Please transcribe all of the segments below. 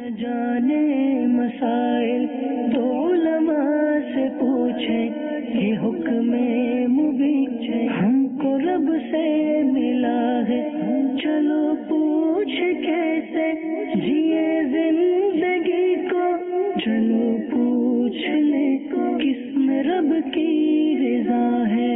जाने मसाइल तो उलमा से पूछे, ये हुक्म मुबीन हमको रब से मिला है, चलो पूछ कैसे जिए जिंदगी को, चलो पूछ ले किसमें रब की रज़ा है,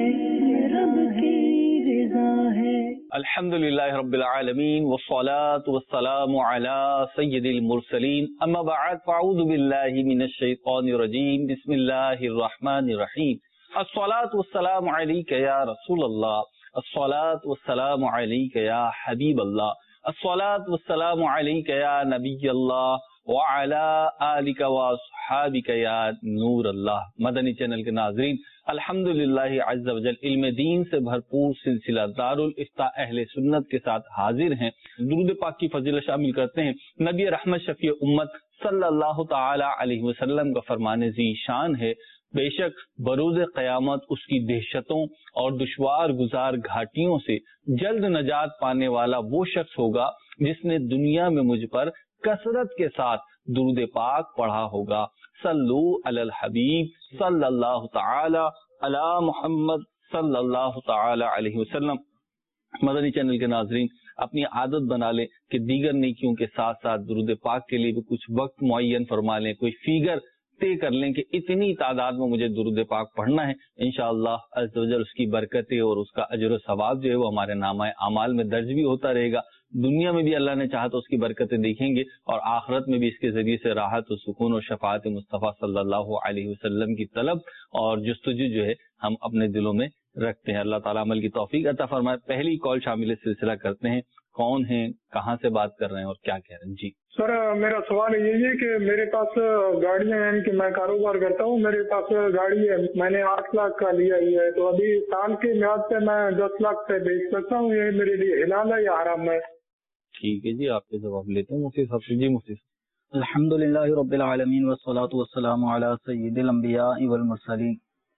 रब की रज़ा है। अल्हम्दुलिल्लाहि रब्बिल आलमीन वस्सलातु वस्सलामु अला सय्यिदिल मुरसलीन अम्मा बअद फ़अऊज़ु बिल्लाहि मिनश शैतानिर रजीम बिस्मिल्लाहिर रहमानिर रहीम अस्सलातु वस्सलामु अलैका या रसूलल्लाह अस्सलातु वस्सलामु अलैका या हबीबल्लाह अस्सलातु वस्सलामु अलैका या नबियल्लाह व अला आलिका व अस्हाबिका या नूरल्लाह। मदनी चैनल के नाज़रीन, अल्हम्दुलिल्लाह अज़्ज़ा वजल इल्म दीन से भरपूर सिलसिला दारुल इफ्ता अहले सुन्नत के साथ हाजिर हैं। दुरूद पाक की फजीलत शामिल करते हैं। नबी रहमत शफी उम्मत सल्लल्लाहु ताला अलैहि वसल्लम का फरमाने ज़ी शान है, बेशक बरोज़ क़यामत उसकी दहशतों और दुश्वार गुजार घाटियों से जल्द नजात पाने वाला वो शख्स होगा जिसने दुनिया में मुझ पर कसरत के साथ दुरूद पाक पढ़ा होगा। सल्लू अलल हबीब सल्लल्लाहु ताला अला मुहम्मद सल्लल्लाहु ताला अलैहि वसल्लम। मदनी चैनल के नाजरीन, अपनी आदत बना लें कि दीगर नेकियों के साथ साथ दुरूद पाक के लिए भी कुछ वक्त मुअय्यन फरमा लें, कोई फिगर तय कर लें कि इतनी तादाद में मुझे दुरूद पाक पढ़ना है। इंशाअल्लाह अज़्ज़ वजल उसकी बरकतें और उसका अजर व सवाब जो है वो हमारे नामाए अमाल में दर्ज भी होता रहेगा। दुनिया में भी अल्लाह ने चाहा तो उसकी बरकतें देखेंगे और आखिरत में भी इसके जरिए से राहत और सुकून और शफाअत मुस्तफ़ा सल्लल्लाहु अलैहि वसल्लम की तलब और जुस्तजू जो है हम अपने दिलों में रखते हैं। अल्लाह ताला अमल की तौफीक अता फरमाए। पहली कॉल शामिल सिलसिला करते हैं। कौन है, कहाँ से बात कर रहे हैं और क्या कह रहे हैं? जी सर, मेरा सवाल यही है कि मेरे पास गाड़ियां हैं कि मैं कारोबार करता हूँ, मेरे पास गाड़ी है, मैंने 8 लाख का लिया ही है, तो अभी साल के म्याद पे मैं 10 लाख पे बेच सकता हूँ, ये मेरे लिए हलाल है या हराम है? ठीक है जी, आपके जवाब लेते हैं मुफ्ती साहब से। जी मुफ्ती साहब। अल्हम्दुलिल्लाहि रब्बिल आलमीन वस्सलातु वस्सलामु अला सय्यिदिल अंबिया वल मुरसलीन।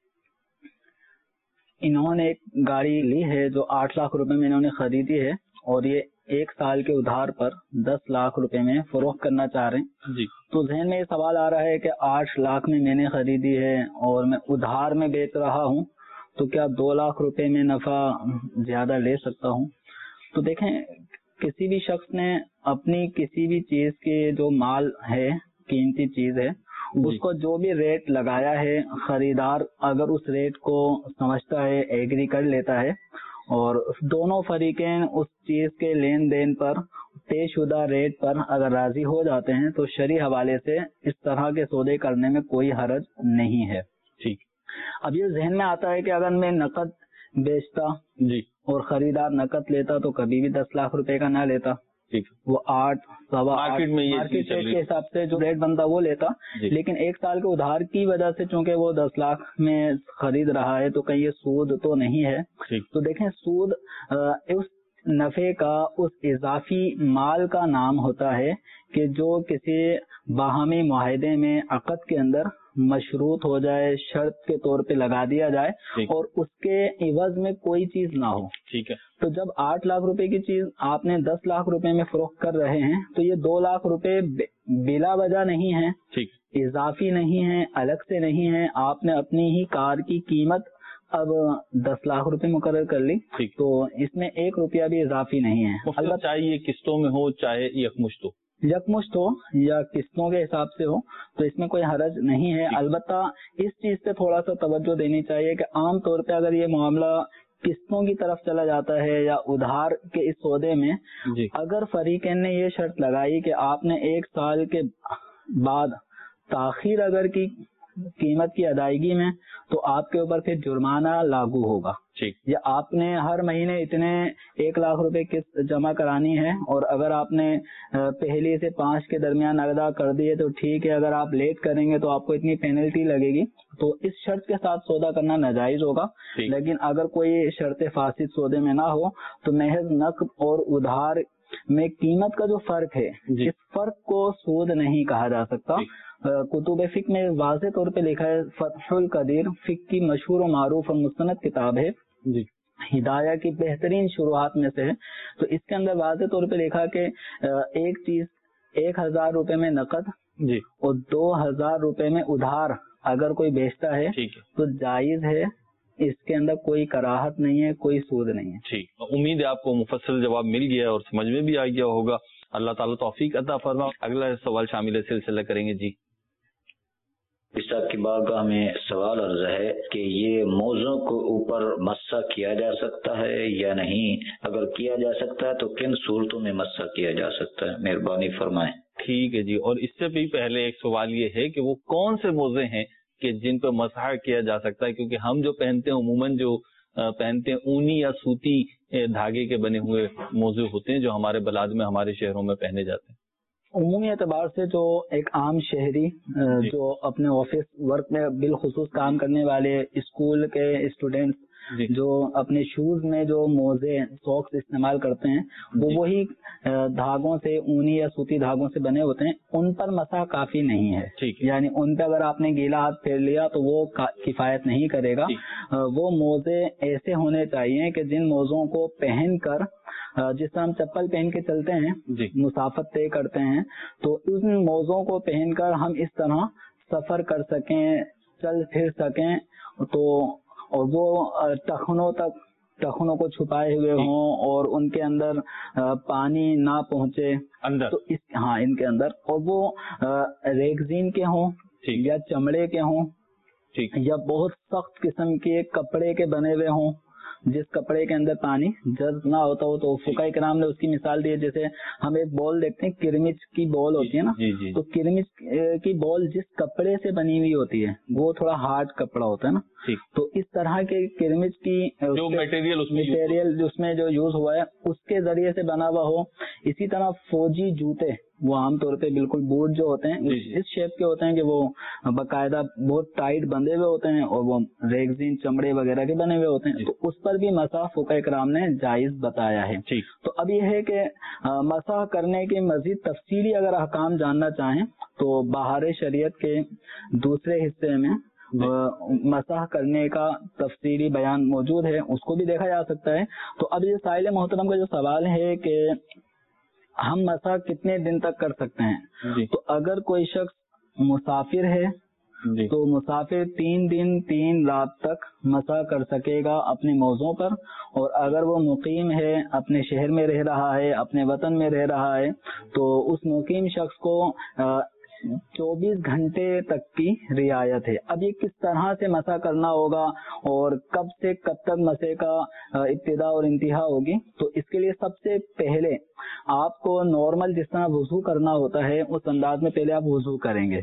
इन्होंने एक गाड़ी ली है जो 8 लाख रुपए में इन्होंने खरीदी है और ये 1 साल के उधार पर 10 लाख रुपए में फरोख्त करना चाह रहे हैं जी। तो ज़हन में ये सवाल आ रहा है कि 8 लाख में मैंने खरीदी है और मैं उधार में बेच रहा हूँ, तो क्या 2 लाख रुपए में नफा ज्यादा ले सकता हूँ? तो देखें, किसी भी शख्स ने अपनी किसी भी चीज के जो माल है, कीमती चीज है, उसको जो भी रेट लगाया है, खरीदार अगर उस रेट को समझता है, एग्री कर लेता है और दोनों फरीकें उस चीज के लेन देन पर तयशुदा रेट पर अगर राजी हो जाते हैं तो शरई हवाले से इस तरह के सौदे करने में कोई हरज नहीं है। ठीक। अब ये जहन में आता है कि अगर मैं नकद बेचता जी और खरीदार नकद लेता तो कभी भी 10 लाख रुपए का ना लेता। ठीक। वो 8 सवा मार्केट में मार्केट रेट के हिसाब से जो रेट बनता वो लेता, लेकिन 1 साल के उधार की वजह से चूंकि वो 10 लाख में खरीद रहा है तो कहीं ये सूद तो नहीं है। तो देखें, सूद उस नफे का, उस इजाफी माल का नाम होता है कि जो किसी बाहमी मुआहदे में अक़द के अंदर मशरूत हो जाए, शर्त के तौर पे लगा दिया जाए और उसके इवज में कोई चीज ना हो। ठीक है। तो जब 8 लाख रुपए की चीज आपने 10 लाख रुपए में फरोख्त कर रहे हैं तो ये 2 लाख रुपए बिला वजह नहीं है, ठीक, इजाफी नहीं है, अलग से नहीं है। आपने अपनी ही कार की कीमत अब 10 लाख रुपए मुकर्रर कर ली, तो इसमें 1 रुपया भी इजाफी नहीं है। अलबत्ता चाहे ये किस्तों में हो चाहे यकमुश्त हो, यकमुश्त हो या किस्तों के हिसाब से हो, तो इसमें कोई हरज नहीं है। अलबत्ता इस चीज पे थोड़ा सा तवज्जो देनी चाहिए कि आम तौर पे अगर ये मामला किस्तों की तरफ चला जाता है या उधार के इस सौदे में, अगर फरीकैन ने ये शर्त लगाई कि आपने 1 साल के बाद ताखीर अगर की कीमत की अदायगी में, तो आपके ऊपर फिर जुर्माना लागू होगा। या आपने हर महीने इतने 1 लाख रुपए किस्त जमा करानी है और अगर आपने पहली से 5 के दरमियान अदा कर दिए तो ठीक है, अगर आप लेट करेंगे तो आपको इतनी पेनल्टी लगेगी। तो इस शर्त के साथ सौदा करना नाजायज होगा। लेकिन अगर कोई शर्त फासिद सौदे में ना हो तो महज नकद और उधार में कीमत का जो फर्क है, इस फर्क को सूद नहीं कहा जा सकता। कुतुब फिक में वाज़ेह तौर पे लिखा है, फतहुल कदीर फिक की मशहूर और मारूफ और मुस्तनद किताब है, हिदाया की बेहतरीन शुरुआत में से है। तो इसके अंदर वाज़ेह तौर पे लिखा कि एक चीज 1000 रुपए में नकद जी और 2000 रुपए में उधार अगर कोई बेचता है ठीक है, तो जायज है, इसके अंदर कोई कराहत नहीं है, कोई सूद नहीं है। ठीक। उम्मीद है आपको मुफस्सल जवाब मिल गया और समझ में भी आ गया होगा। अल्लाह ताला तौफीक अता फरमा। अगला सवाल शामिल सिलसिला करेंगे जी। इस की बारगाह में सवाल अर्ज है कि ये मौजों के ऊपर मस्सा किया जा सकता है या नहीं, अगर किया जा सकता है तो किन सूरतों में मस्सा किया जा सकता है, मेहरबानी फरमाएं। ठीक है जी। और इससे भी पहले एक सवाल ये है कि वो कौन से मोजे हैं कि जिन पर मसहा किया जा सकता है, क्योंकि हम जो पहनते हैं उमूमन जो पहनते हैं ऊनी या सूती धागे के बने हुए मोजे होते हैं जो हमारे बलाद में हमारे शहरों में पहने जाते हैं। उमूमी एतबार से जो एक आम शहरी जो अपने ऑफिस वर्क में बिलखुसूस काम करने वाले स्कूल के स्टूडेंट्स जो अपने शूज में जो मोजे सॉक्स इस्तेमाल करते हैं वो वही धागों से, ऊनी या सूती धागों से बने होते हैं, उन पर मसा काफी नहीं है। यानी उन पर अगर आपने गीला हाथ फेर लिया तो वो किफायत नहीं करेगा। वो मोजे ऐसे होने चाहिए कि जिन मोजों को पहनकर जिस तरह हम चप्पल पहन के चलते हैं, मुसाफत तय करते हैं, तो उन मोजों को पहनकर हम इस तरह सफर कर सकें, चल फिर सकें, तो और वो टखनों को छुपाए हुए हों और उनके अंदर पानी ना पहुंचे अंदर, तो इनके अंदर, और वो रेगजीन के हों या चमड़े के हों या बहुत सख्त किस्म के कपड़े के बने हुए हों, जिस कपड़े के अंदर पानी जज्ब ना होता हो। तो फुकाए किराम ने उसकी मिसाल दी है, जैसे हम एक बॉल देखते हैं, किरमिच की बॉल होती है ना, तो किरमिच की बॉल जिस कपड़े से बनी हुई होती है वो थोड़ा हार्ड कपड़ा होता है ना, तो इस तरह के किरमिच की जो मटेरियल उसमें जो यूज हुआ है उसके जरिए से बना हुआ हो। इसी तरह फौजी जूते वो आमतौर पे बिल्कुल बूट जो होते हैं इस शेप के होते हैं कि वो बाकायदा बहुत टाइट बंधे हुए होते हैं और वो रेगजीन चमड़े वगैरह के बने हुए होते हैं, तो उस पर भी मसा फुकाए किराम ने जायज बताया है। तो अब ये है कि मसा करने के मजीद तफसीली अगर अहकाम जानना चाहें तो बाहर शरीयत के दूसरे हिस्से में मसाह करने का तफसीली बयान मौजूद है, उसको भी देखा जा सकता है। तो अब ये साइल मोहतरम का जो सवाल है कि हम मसाह कितने दिन तक कर सकते हैं, तो अगर कोई शख्स मुसाफिर है तो मुसाफिर 3 दिन 3 रात तक मसा कर सकेगा अपने मौजों पर, और अगर वो मुकीम है, अपने शहर में रह रहा है, अपने वतन में रह रहा है, तो उस मुकीम शख्स को 24 घंटे तक की रियायत है। अब ये किस तरह से मसा करना होगा और कब से कब तक मसे का इब्तिदा और इंतहा होगी, तो इसके लिए सबसे पहले आपको नॉर्मल जिस तरह वुजू करना होता है उस अंदाज में पहले आप वुजू करेंगे।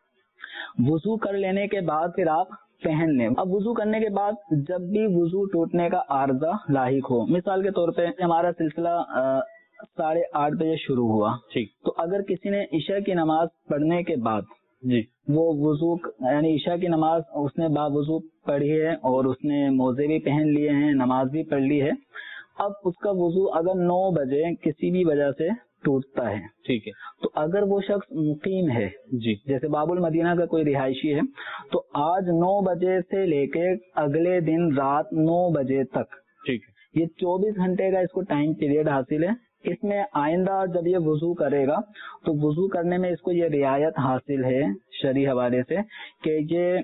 वुजू कर लेने के बाद फिर आप पहन लें। अब वुजू करने के बाद जब भी वुजू टूटने का आर्जा लाहिक हो, मिसाल के तौर पे हमारा सिलसिला 8:30 बजे शुरू हुआ, तो अगर किसी ने ईशा की नमाज पढ़ने के बाद वो वुजू यानी ईशा की नमाज उसने बावुजू पढ़ी है और उसने मोजे भी पहन लिए हैं, नमाज भी पढ़ ली है, अब उसका वुजू अगर 9 बजे किसी भी वजह से टूटता है, ठीक है, तो अगर वो शख्स मुकीम है जैसे बाबुल मदीना का कोई रिहायशी है, तो आज 9 बजे से लेके अगले दिन रात 9 बजे तक, ठीक है, ये 24 घंटे का इसको टाइम पीरियड हासिल है। इसमें आइंदा जब ये वुजू करेगा तो वुजू करने में इसको ये रियायत हासिल है शरई हवाले से कि ये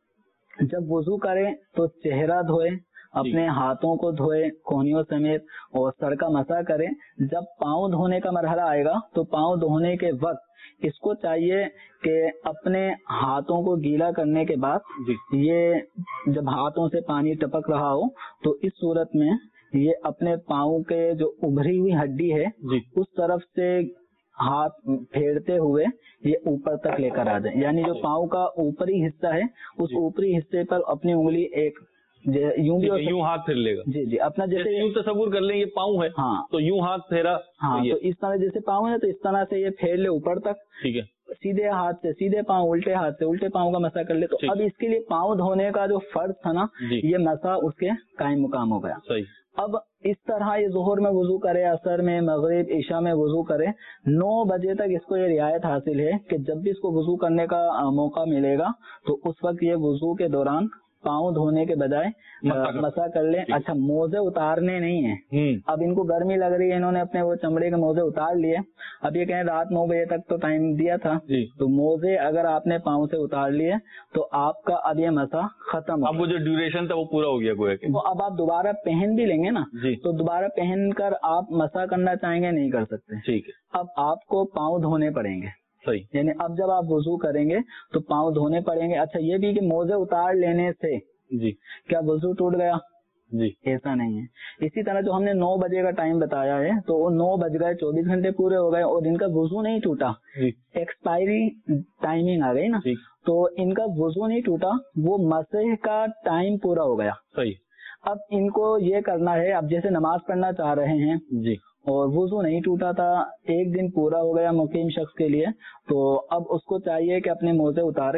जब वुजू करे तो चेहरा धोए, अपने हाथों को धोए कोहनियों समेत और सर का मसा करे। जब पाँव धोने का मरहला आएगा तो पाँव धोने के वक्त इसको चाहिए कि अपने हाथों को गीला करने के बाद ये जब हाथों से पानी टपक रहा हो तो इस सूरत में ये अपने पाँव के जो उभरी हुई हड्डी है उस तरफ से हाथ फेरते हुए ये ऊपर तक लेकर आ जाए, यानी जो पाँव का ऊपरी हिस्सा है उस ऊपरी हिस्से पर अपनी उंगली एक यूं भी यूं हाथ फेर लेगा। जी अपना जैसे यूं तस्वुर कर ले ये पाँव है, हाँ, तो यूं हाथ फेरा, हाँ, तो इस तरह जैसे पाँव है तो इस तरह से ये फेर ले ऊपर तक, ठीक है, सीधे हाथ से सीधे पाँव, उल्टे हाथ से उल्टे पाँव का मसा कर ले। तो अब इसके लिए पाँव धोने का जो फर्ज था ना, ये मसा उसके कायम मुकाम हो गया। सही। अब इस तरह ये जोहर में वुजू करे, असर में, मगरिब, ईशा में वुजू करे, 9 बजे तक इसको ये रियायत हासिल है कि जब भी इसको वुजू करने का मौका मिलेगा तो उस वक्त ये वुजू के दौरान پاؤں دھونے کے بجائے مسا کر لیں. اچھا موزے اتارنے نہیں ہیں. اب ان کو گرمی لگ رہی ہے, انہوں نے اپنے وہ چمڑے کے موزے اتار لیے. اب یہ کہیں رات 9 بجے تک تو ٹائم دیا تھا, تو موزے اگر آپ نے پاؤں سے اتار لیے تو آپ کا اب یہ مسا ختم. اب وہ جو ڈیوریشن تھا وہ پورا ہو گیا گویا کہ. اب آپ دوبارہ پہن بھی لیں گے نا, تو دوبارہ پہن کر آپ مسا کرنا چاہیں گے نہیں کر سکتے. ٹھیک ہے. اب آپ کو پاؤں دھونے پڑیں گے. صحیح. یعنی اب جب آپ وضو کریں گے تو پاؤں دھونے پڑیں گے. اچھا یہ بھی کہ موزے اتار لینے سے کیا وضو ٹوٹ گیا؟ ایسا نہیں ہے. اسی طرح جو ہم نے 9 بجے کا ٹائم بتایا ہے تو وہ 9 بج گئے, 24 گھنٹے پورے ہو گئے اور ان کا وضو نہیں ٹوٹا. ایکسپائری ٹائمنگ آ گئی نا, تو ان کا وضو نہیں ٹوٹا, وہ مسح کا ٹائم پورا ہو گیا. صحیح. اب ان کو یہ کرنا ہے, اب جیسے نماز پڑھنا چاہ رہے ہیں اور وضو نہیں ٹوٹا تھا, 1 دن پورا ہو گیا مقیم شخص کے لیے, تو اب اس کو چاہیے کہ اپنے موزے اتارے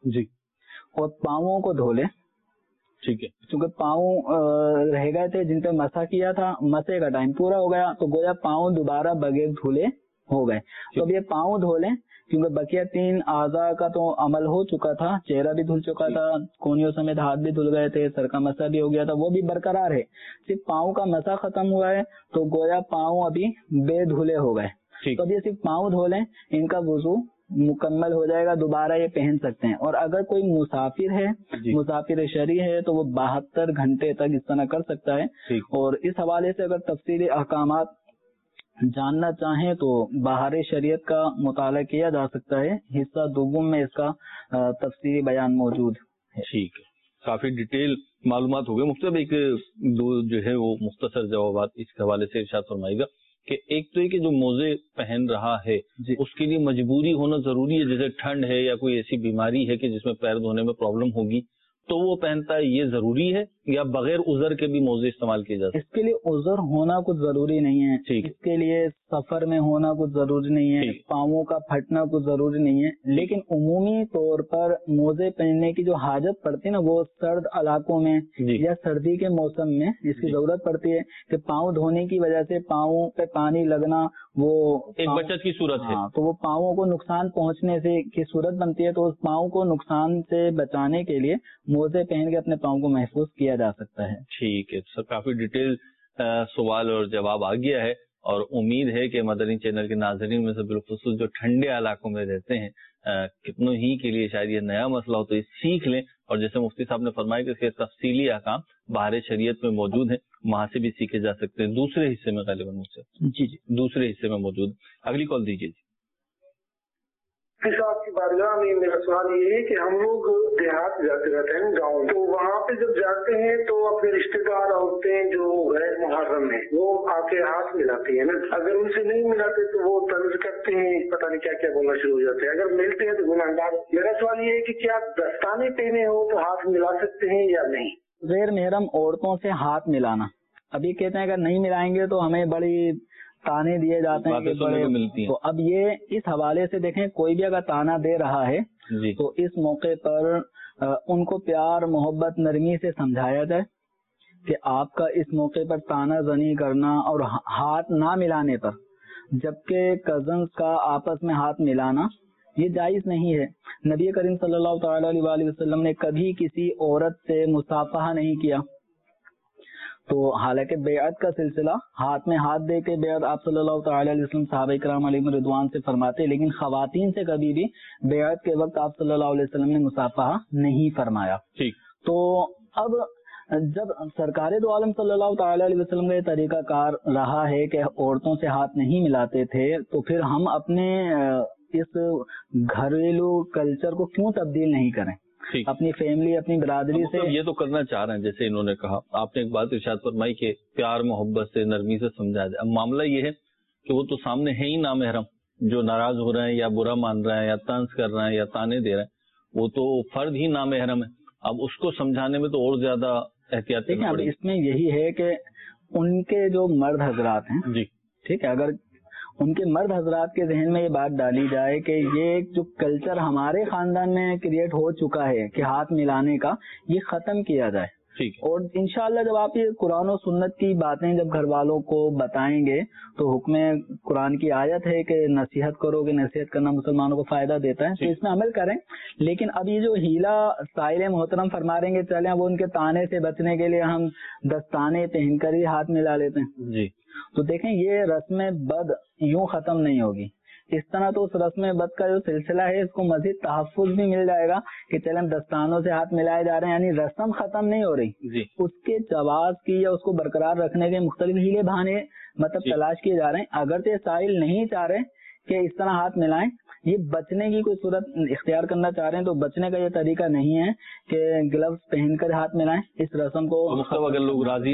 اور پاؤں کو دھو لے. ٹھیک ہے. کیونکہ پاؤں رہ گئے تھے جن پہ مسا کیا تھا, مسے کا ٹائم پورا ہو گیا, تو گویا پاؤں دوبارہ بغیر دھلے ہو گئے. تو اب یہ پاؤں دھو لیں, کیونکہ بقیہ 3 اعضاء کا تو عمل ہو چکا تھا. چہرہ بھی دھل چکا تھا, کونیوں سمیت ہاتھ بھی دھل گئے تھے, سر کا مسا بھی ہو گیا تھا, وہ بھی برقرار ہے. صرف پاؤں کا مسا ختم ہوا ہے, تو گویا پاؤں ابھی بے دھلے ہو گئے. تو اب یہ صرف پاؤں دھو لیں, ان کا وضو مکمل ہو جائے گا, دوبارہ یہ پہن سکتے ہیں. اور اگر کوئی مسافر ہے, مسافر شرعی ہے, تو وہ 72 گھنٹے تک اس طرح کر سکتا ہے. اور اس حوالے سے اگر تفصیلی احکامات جاننا چاہیں تو بہار شریعت کا مطالعہ کیا جا سکتا ہے, حصہ دوم میں اس کا تفصیلی بیان موجود ہے. ٹھیک ہے, کافی ڈیٹیل معلومات ہو گئے. مفتی صاحب ایک دو جو ہے وہ مختصر جوابات اس حوالے سے ارشاد فرمائے گا کہ ایک تو یہ کہ جو موزے پہن رہا ہے اس کے لیے مجبوری ہونا ضروری ہے, جیسے ٹھنڈ ہے یا کوئی ایسی بیماری ہے کہ جس میں پیر دھونے میں پرابلم ہوگی تو وہ پہنتا ہے, یہ ضروری ہے یا بغیر عذر کے بھی موزے استعمال کیے جاتے ہیں؟ اس کے لیے عذر ہونا کچھ ضروری نہیں ہے. اس کے لیے سفر میں ہونا کچھ ضروری نہیں ہے, پاؤں کا پھٹنا کچھ ضروری نہیں ہے. لیکن عمومی طور پر موزے پہننے کی جو حاجت پڑتی ہے نا, وہ سرد علاقوں میں یا سردی کے موسم میں اس کی ضرورت پڑتی ہے کہ پاؤں دھونے کی وجہ سے پاؤں پہ پانی لگنا وہ ایک بچت کی صورت ہے, تو وہ پاؤں کو نقصان پہنچنے سے کی صورت بنتی ہے. تو اس پاؤں کو نقصان سے بچانے کے لیے موزے پہن کے اپنے پاؤں کو محفوظ کیا جا سکتا ہے. ٹھیک ہے سر, کافی ڈیٹیل سوال اور جواب آ گیا ہے, اور امید ہے کہ مدنی چینل کے ناظرین میں سے بالخصوص جو ٹھنڈے علاقوں میں رہتے ہیں کتنوں ہی کے لیے شاید یہ نیا مسئلہ ہو تو یہ سیکھ لیں. اور جیسے مفتی صاحب نے فرمایا کہ اس کے تفصیلی احکام بہار شریعت میں موجود ہیں, وہاں سے بھی سیکھے جا سکتے ہیں. دوسرے حصے میں غالباً مجھ سے دوسرے حصے میں موجود. اگلی کال دیجیے. صاحب کی بارگاہ میں میرا سوال یہ ہے کہ ہم لوگ دیہات جاتے رہتے ہیں گاؤں, تو وہاں پہ جب جاتے ہیں تو اپنے رشتے دار عورتیں جو غیر محرم ہیں وہ آ کے ہاتھ ملاتی ہیں نا, اگر ان سے نہیں ملاتے تو وہ طنز کرتے ہیں, پتہ نہیں کیا کیا بولنا شروع ہو جاتے ہیں, اگر ملتے ہیں تو گناہگار. میرا سوال یہ ہے کہ کیا دستانے پہنے ہو تو ہاتھ ملا سکتے ہیں یا نہیں؟ غیر محرم عورتوں سے ہاتھ ملانا, ابھی کہتے ہیں اگر نہیں ملائیں گے تو ہمیں بڑی تانے دیے جاتے ہیں کہ تو اب یہ اس حوالے سے دیکھیں, کوئی بھی اگر تانا دے رہا ہے تو اس موقع پر ان کو پیار محبت نرمی سے سمجھایا جائے کہ آپ کا اس موقع پر تانا زنی کرنا اور ہاتھ نہ ملانے پر, جبکہ کزنز کا آپس میں ہاتھ ملانا یہ جائز نہیں ہے. نبی کریم صلی اللہ تعالی علیہ وسلم نے کبھی کسی عورت سے مصافحہ نہیں کیا. تو حالانکہ بیعت کا سلسلہ ہاتھ میں ہاتھ دے کے بیعت آپ صلی اللہ تعالی علیہ وسلم صحابہ کرام علیہم رضوان سے فرماتے, لیکن خواتین سے کبھی بھی بیعت کے وقت آپ صلی اللہ علیہ وسلم نے مصافحہ نہیں فرمایا. تو اب جب سرکار دو عالم صلی اللہ تعالی علیہ وسلم کا یہ طریقہ کار رہا ہے کہ عورتوں سے ہاتھ نہیں ملاتے تھے, تو پھر ہم اپنے اس گھریلو کلچر کو کیوں تبدیل نہیں کریں, اپنی فیملی اپنی برادری سے یہ تو کرنا چاہ رہے ہیں. جیسے انہوں نے کہا, آپ نے ایک بات ارشاد فرمائی کہ پیار محبت سے نرمی سے سمجھا جائے. اب معاملہ یہ ہے کہ وہ تو سامنے ہے ہی نامحرم, جو ناراض ہو رہے ہیں یا برا مان رہے ہیں یا طنز کر رہے ہیں یا تانے دے رہے ہیں, وہ تو فرد ہی نامحرم ہے. اب اس کو سمجھانے میں تو اور زیادہ احتیاط کرنا پڑے گی. اس میں یہی ہے کہ ان کے جو مرد حضرات ہیں ٹھیک ہے, اگر ان کے مرد حضرات کے ذہن میں یہ بات ڈالی جائے کہ یہ جو کلچر ہمارے خاندان میں کریٹ ہو چکا ہے کہ ہاتھ ملانے کا, یہ ختم کیا جائے. اور انشاءاللہ جب آپ یہ قرآن و سنت کی باتیں جب گھر والوں کو بتائیں گے تو حکم قرآن کی آیت ہے کہ نصیحت کرو گے، نصیحت کرنا مسلمانوں کو فائدہ دیتا ہے، تو اس میں عمل کریں. لیکن اب یہ جو ہیلا سائل محترم فرما رہے ہیں کہ چلیں اب ان کے تانے سے بچنے کے لیے ہم دستانے پہن کر ہی ہاتھ ملا لیتے ہیں جی، تو دیکھیں یہ رسم بد یوں ختم نہیں ہوگی. اس طرح تو اس رسم بد کا جو سلسلہ ہے اس کو مزید تحفظ بھی مل جائے گا کہ چلیں دستانوں سے ہاتھ ملائے جا رہے ہیں، یعنی رسم ختم نہیں ہو رہی جی، اس کے جواز کی یا اس کو برقرار رکھنے کے مختلف ہیلے بہانے مطلب تلاش کیے جا رہے ہیں. اگرچہ سائل نہیں چاہ رہے کہ اس طرح ہاتھ ملائیں، یہ بچنے کی کوئی صورت اختیار کرنا چاہ رہے ہیں تو بچنے کا یہ طریقہ نہیں ہے کہ گلوز پہن کر ہاتھ ملائیں. اس رسم کو مطلب اگر لوگ راضی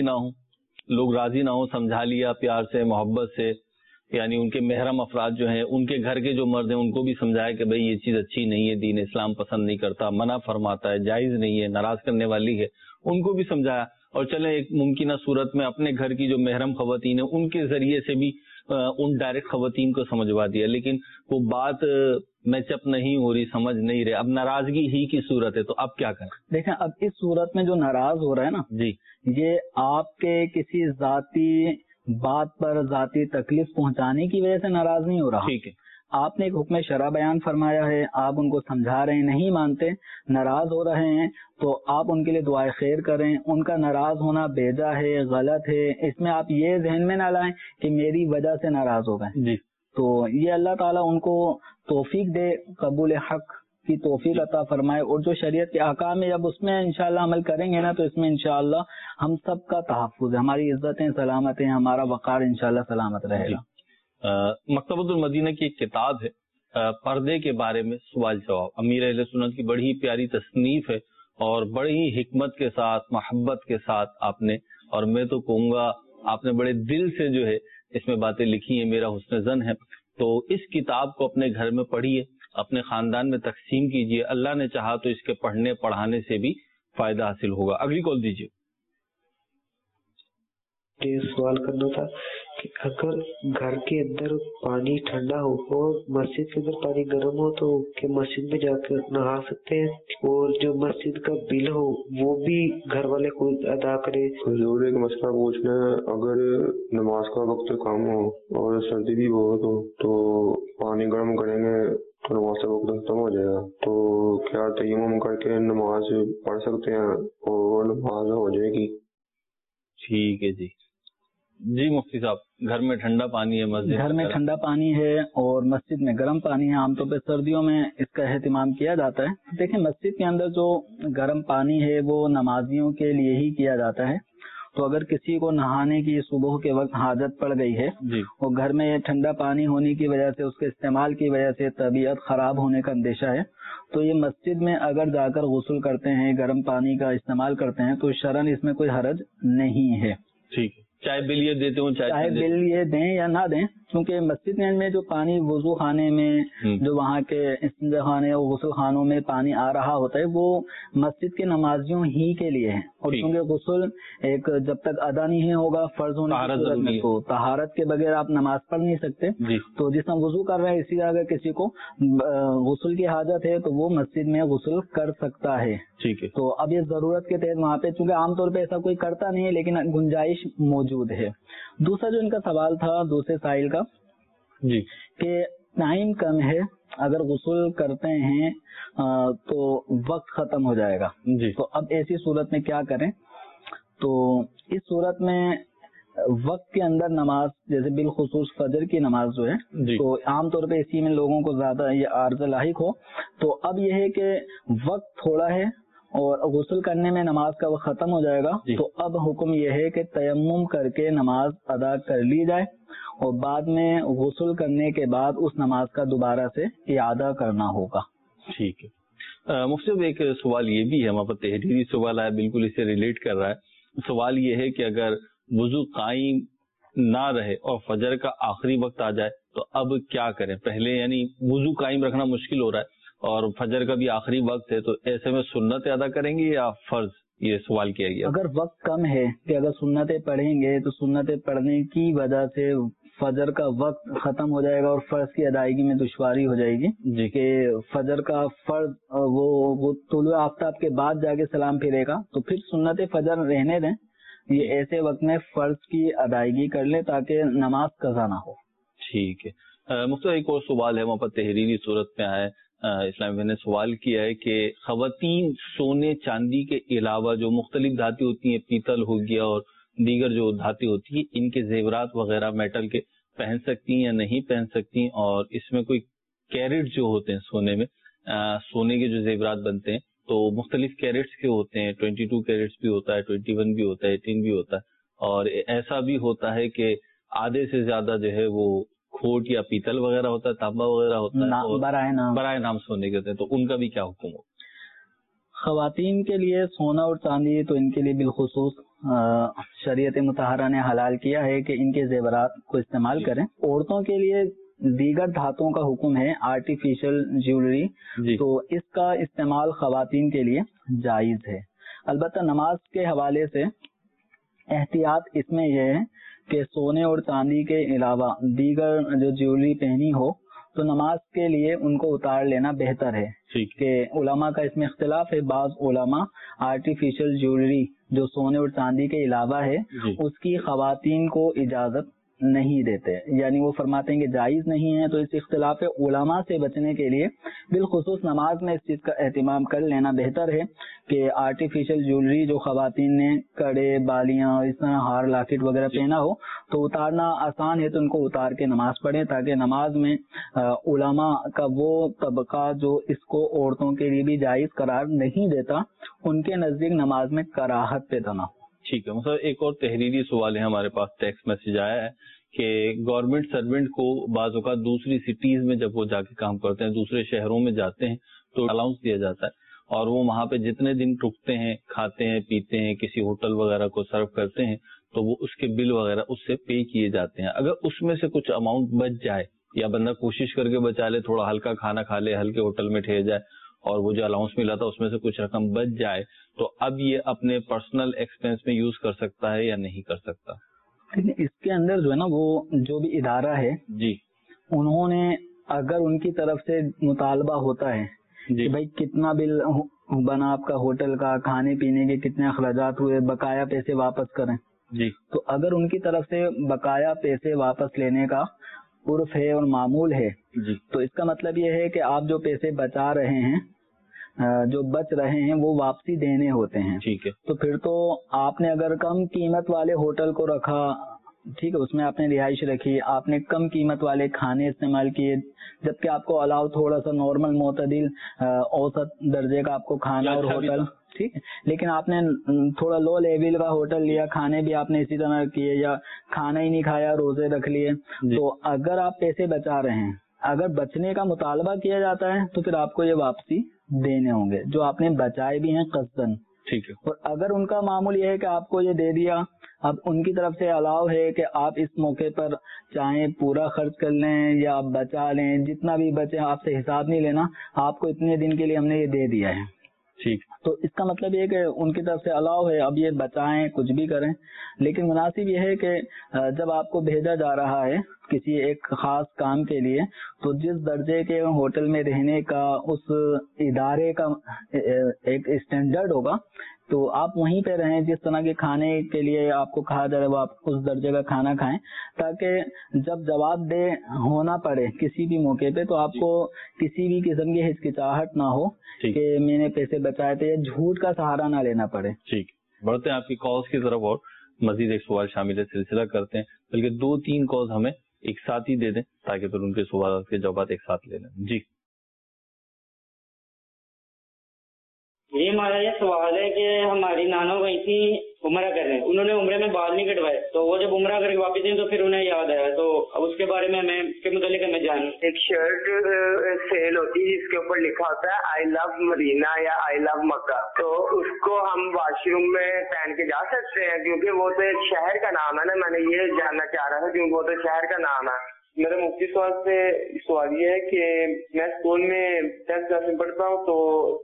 نہ ہوں سمجھا لیا پیار سے محبت سے، یعنی ان کے محرم افراد جو ہیں ان کے گھر کے جو مرد ہیں ان کو بھی سمجھایا کہ بھئی یہ چیز اچھی نہیں ہے، دین اسلام پسند نہیں کرتا، منع فرماتا ہے، جائز نہیں ہے، ناراض کرنے والی ہے، ان کو بھی سمجھایا. اور چلیں ایک ممکنہ صورت میں اپنے گھر کی جو محرم خواتین ہیں ان کے ذریعے سے بھی ان ڈائریکٹ خواتین کو سمجھوا دیا، لیکن وہ بات میچ اپ نہیں ہو رہی، سمجھ نہیں رہے، اب ناراضگی ہی کی صورت ہے تو اب کیا کریں؟ دیکھیں اب اس صورت میں جو ناراض ہو رہا ہے نا جی، یہ آپ کے کسی ذاتی بات پر ذاتی تکلیف پہنچانے کی وجہ سے ناراض نہیں ہو رہا. ٹھیک ہے، آپ نے ایک حکم شرع بیان فرمایا ہے، آپ ان کو سمجھا رہے ہیں، نہیں مانتے، ناراض ہو رہے ہیں تو آپ ان کے لیے دعائے خیر کریں. ان کا ناراض ہونا بیجا ہے، غلط ہے، اس میں آپ یہ ذہن میں نہ لائیں کہ میری وجہ سے ناراض ہو گئے. جی، تو یہ اللہ تعالیٰ ان کو توفیق دے، قبول حق کی توفیق عطا فرمائے. اور جو شریعت کے احکام ہے جب اس میں انشاءاللہ عمل کریں گے نا تو اس میں انشاءاللہ ہم سب کا تحفظ ہے، ہماری عزتیں سلامت ہیں، ہمارا وقار انشاءاللہ سلامت رہے گا. مکتبۃ المدینہ کی ایک کتاب ہے پردے کے بارے میں سوال جواب، امیر اہل سنت کی بڑی پیاری تصنیف ہے اور بڑی ہی حکمت کے ساتھ محبت کے ساتھ آپ نے، اور میں تو کہوں گا آپ نے بڑے دل سے جو ہے اس میں باتیں لکھی ہیں، میرا حسن ظن ہے. تو اس کتاب کو اپنے گھر میں پڑھیے، اپنے خاندان میں تقسیم کیجیے، اللہ نے چاہا تو اس کے پڑھنے پڑھانے سے بھی فائدہ حاصل ہوگا. اگلی کال دیجیے. یہ سوال کرنا تھا کہ اگر گھر کے اندر پانی ٹھنڈا ہو اور مسجد کے اندر پانی گرم ہو تو کیا مسجد میں جا کر نہا سکتے ہیں؟ اور جو مسجد کا بل ہو وہ بھی گھر والے کو ادا کرے؟ حضور ایک مسئلہ پوچھنا ہے، اگر نماز کا وقت کم ہو اور سردی بھی بہت ہو تو پانی گرم کریں گے تو نماز کا وقت ختم ہو جائے گا، تو کیا تیمم کر کے نماز پڑھ سکتے ہیں اور نماز ہو جائے گی؟ ٹھیک ہے جی. جی مفتی صاحب، گھر میں ٹھنڈا پانی ہے، مسجد گھر میں ٹھنڈا پانی ہے اور مسجد میں گرم پانی ہے، عام طور پہ سردیوں میں اس کا اہتمام کیا جاتا ہے. دیکھیں مسجد کے اندر جو گرم پانی ہے وہ نمازیوں کے لیے ہی کیا جاتا ہے. تو اگر کسی کو نہانے کی صبح کے وقت حاجت پڑ گئی ہے اور گھر میں ٹھنڈا پانی ہونے کی وجہ سے اس کے استعمال کی وجہ سے طبیعت خراب ہونے کا اندیشہ ہے تو یہ مسجد میں اگر جا کر غسل کرتے ہیں، گرم پانی کا استعمال کرتے ہیں تو شرعاً اس میں کوئی حرج نہیں ہے. ٹھیک ہے، چاہے بل یہ دیتے ہوں چاہے بل یہ دیں یا نہ دیں، کیونکہ مسجد میں جو پانی وضو خانے میں جو وہاں کے استنجا خانے اور غسل خانوں میں پانی آ رہا ہوتا ہے وہ مسجد کے نمازیوں ہی کے لیے ہے. اور کیونکہ غسل ایک جب تک ادا نہیں ہوگا فرض ہونے کی صورت میں تو طہارت کے بغیر آپ نماز پڑھ نہیں سکتے. تو جس میں وضو کر رہے ہیں اسی اگر کسی کو غسل کی حاجت ہے تو وہ مسجد میں غسل کر سکتا ہے. ٹھیک ہے. تو اب یہ ضرورت کے تحت وہاں پہ چونکہ عام طور پہ ایسا کوئی کرتا نہیں ہے لیکن گنجائش موجود ہے. دوسرا جو ان کا سوال تھا دوسرے سائل کا جی کہ ٹائم کم ہے، اگر غسل کرتے ہیں تو وقت ختم ہو جائے گا جی، تو اب ایسی صورت میں کیا کریں؟ تو اس صورت میں وقت کے اندر نماز جیسے بالخصوص فجر کی نماز جو ہے تو عام طور پہ اسی میں لوگوں کو زیادہ یہ عارض لاحق ہو تو اب یہ ہے کہ وقت تھوڑا ہے اور غسل کرنے میں نماز کا وقت ختم ہو جائے گا تو اب حکم یہ ہے کہ تیمم کر کے نماز ادا کر لی جائے اور بعد میں غسل کرنے کے بعد اس نماز کا دوبارہ سے اعادہ کرنا ہوگا. ٹھیک ہے. مفتی صاحب ایک سوال یہ بھی ہے، ہمارے پاس تحریری سوال آیا بالکل اسے ریلیٹ کر رہا ہے. سوال یہ ہے کہ اگر وضو قائم نہ رہے اور فجر کا آخری وقت آ جائے تو اب کیا کریں؟ پہلے یعنی وضو قائم رکھنا مشکل ہو رہا ہے اور فجر کا بھی آخری وقت ہے تو ایسے میں سنت ادا کریں گے یا فرض؟ یہ سوال کیا گیا. اگر وقت کم ہے کہ اگر سنتیں پڑھیں گے تو سنتیں پڑھنے کی وجہ سے فجر کا وقت ختم ہو جائے گا اور فرض کی ادائیگی میں دشواری ہو جائے گی جی کہ فجر کا فرض وہ طلوع آفتاب کے بعد جا کے سلام پھرے گا، تو پھر سنت فجر رہنے دیں، یہ ایسے وقت میں فرض کی ادائیگی کر لیں تاکہ نماز قضا نہ ہو۔ ٹھیک ہے مختار، ایک اور سوال ہے وہاں پر تحریری صورت میں آیا ہے، اسلامی بھائی نے سوال کیا ہے کہ خواتین سونے چاندی کے علاوہ جو مختلف دھاتیں ہوتی ہیں، پیتل ہو گیا اور دیگر جو دھاتیں ہوتی ہیں، ان کے زیورات وغیرہ میٹل کے پہن سکتی ہیں یا نہیں پہن سکتی، اور اس میں کوئی کیرٹ جو ہوتے ہیں سونے میں، سونے کے جو زیورات بنتے ہیں تو مختلف کیرٹس کے ہوتے ہیں، 22 کیرٹس بھی ہوتا ہے، 21 بھی ہوتا ہے، 18 بھی ہوتا ہے، اور ایسا بھی ہوتا ہے کہ آدھے سے زیادہ جو ہے وہ کھوٹ یا پیتل وغیرہ ہوتا ہے، تانبا وغیرہ ہوتا ہے، برائے نام سونے کے ہوتے ہیں، تو ان کا بھی کیا حکم ہو؟ خواتین کے لیے سونا اور چاندی تو ان کے لیے بالخصوص شریعت مطہرہ نے حلال کیا ہے کہ ان کے زیورات کو استعمال کریں۔ عورتوں کے لیے دیگر دھاتوں کا حکم ہے، آرٹیفیشل جیولری، تو اس کا استعمال خواتین کے لیے جائز ہے۔ البتہ نماز کے حوالے سے احتیاط اس میں یہ ہے کہ سونے اور چاندی کے علاوہ دیگر جو جیولری پہنی ہو تو نماز کے لیے ان کو اتار لینا بہتر ہے، کہ علماء کا اس میں اختلاف ہے۔ بعض علماء آرٹیفیشل جیولری جو سونے اور چاندی کے علاوہ ہے اس کی خواتین کو اجازت نہیں دیتے، یعنی وہ فرماتے ہیں کہ جائز نہیں ہے۔ تو اس اختلاف علماء سے بچنے کے لیے بالخصوص نماز میں اس چیز کا اہتمام کر لینا بہتر ہے کہ آرٹیفیشل جیولری جو خواتین نے کڑے، بالیاں، اس طرح ہار، لاکٹ وغیرہ پہنا ہو تو اتارنا آسان ہے، تو ان کو اتار کے نماز پڑھیں، تاکہ نماز میں علماء کا وہ طبقہ جو اس کو عورتوں کے لیے بھی جائز قرار نہیں دیتا، ان کے نزدیک نماز میں کراہت پیدا نہ ہو۔ ٹھیک ہے، مثلا ایک اور تحریری سوال ہے ہمارے پاس، ٹیکسٹ میسج آیا ہے کہ گورنمنٹ سروینٹ کو بعض اوقات دوسری سٹیز میں جب وہ جا کے کام کرتے ہیں، دوسرے شہروں میں جاتے ہیں تو الاؤنس دیا جاتا ہے، اور وہ وہاں پہ جتنے دن رکتے ہیں، کھاتے ہیں، پیتے ہیں، کسی ہوٹل وغیرہ کو سرو کرتے ہیں تو وہ اس کے بل وغیرہ اس سے پے کیے جاتے ہیں۔ اگر اس میں سے کچھ اماؤنٹ بچ جائے یا بندہ کوشش کر کے بچا لے، تھوڑا ہلکا کھانا کھا لے، ہلکے ہوٹل میں ٹھہر جائے، اور وہ جو الاؤنس ملا تھا اس میں سے کچھ رقم بچ جائے، تو اب یہ اپنے پرسنل ایکسپینس میں یوز کر سکتا ہے یا نہیں کر سکتا؟ اس کے اندر جو ہے نا، وہ جو بھی ادارہ ہے انہوں نے اگر ان کی طرف سے مطالبہ ہوتا ہے کہ بھائی کتنا بل بنا آپ کا ہوٹل کا، کھانے پینے کے کتنے اخراجات ہوئے، بقایا پیسے واپس کریں، تو اگر ان کی طرف سے بقایا پیسے واپس لینے کا عرف ہے اور معمول ہے تو اس کا مطلب یہ ہے کہ آپ جو پیسے بچا رہے ہیں، جو بچ رہے ہیں، وہ واپسی دینے ہوتے ہیں۔ ٹھیک ہے، تو پھر تو آپ نے اگر کم قیمت والے ہوٹل کو رکھا، ٹھیک ہے، اس میں آپ نے رہائش رکھی، آپ نے کم قیمت والے کھانے استعمال کیے، جبکہ آپ کو علاوہ تھوڑا سا نارمل معتدل اوسط درجے کا آپ کو کھانا اور ہوٹل، ٹھیک ہے، لیکن آپ نے تھوڑا لو لیول کا ہوٹل لیا، کھانے بھی آپ نے اسی طرح کیے، یا کھانا ہی نہیں کھایا، روزے رکھ لیے، تو اگر آپ پیسے بچا رہے ہیں، اگر بچنے کا مطالبہ کیا جاتا ہے تو پھر آپ کو یہ واپسی دینے ہوں گے جو آپ نے بچائے بھی ہیں قصدن۔ ٹھیک ہے، اور اگر ان کا معمول یہ ہے کہ آپ کو یہ دے دیا، اب ان کی طرف سے الاؤ ہے کہ آپ اس موقع پر چاہیں پورا خرچ کر لیں یا آپ بچا لیں، جتنا بھی بچے آپ سے حساب نہیں لینا، آپ کو اتنے دن کے لیے ہم نے یہ دے دیا ہے، ٹھیک، تو اس کا مطلب یہ کہ ان کی طرف سے الاؤ ہے، اب یہ بچائیں، کچھ بھی کریں، لیکن مناسب یہ ہے کہ جب آپ کو بھیجا جا رہا ہے کسی ایک خاص کام کے لیے، تو جس درجے کے ہوٹل میں رہنے کا اس ادارے کا ایک اسٹینڈرڈ ہوگا تو آپ وہیں پہ رہیں، جس طرح کے کھانے کے لیے آپ کو کہا جائے وہ آپ اس درجے کا کھانا کھائیں، تاکہ جب جواب دہ ہونا پڑے کسی بھی موقع پہ تو آپ کو کسی بھی قسم کی ہچکچاہٹ نہ ہو کہ میں نے پیسے بچائے تھے، یا جھوٹ کا سہارا نہ لینا پڑے۔ ٹھیک، بڑھتے ہیں آپ کی کالز کی طرف اور مزید ایک سوال شامل ہے، سلسلہ کرتے ہیں، بلکہ 2-3 کالز ہمیں ایک ساتھ ہی دے دیں تاکہ پھر ان کے سوالات کے جوابات ایک ساتھ لے لیں۔ جی جی، ہمارا یہ سوال ہے کہ ہماری نانو گئی تھی عمرہ کرنے، انہوں نے عمرے میں بال نہیں کٹوائے، تو وہ جب عمرہ کر کے واپس آئی تو پھر انہیں یاد آیا، تو اب اس کے بارے میں ہمیں اس کے متعلق ہمیں جانیں۔ ایک شرٹ سیل ہوتی ہے جس کے اوپر لکھا ہوتا ہے آئی لو مدینہ یا آئی لو مکہ، تو اس کو ہم واش روم میں پہن کے جا سکتے ہیں؟ کیونکہ وہ تو ایک شہر کا نام ہے نا، میں نے یہ جاننا چاہ رہا تھا کیونکہ وہ تو شہر کا نام ہے۔ میرا مفتی صاحب سے سوال یہ ہے کہ میں اسکول میں 10th کلاس میں پڑھتا ہوں، تو کچھ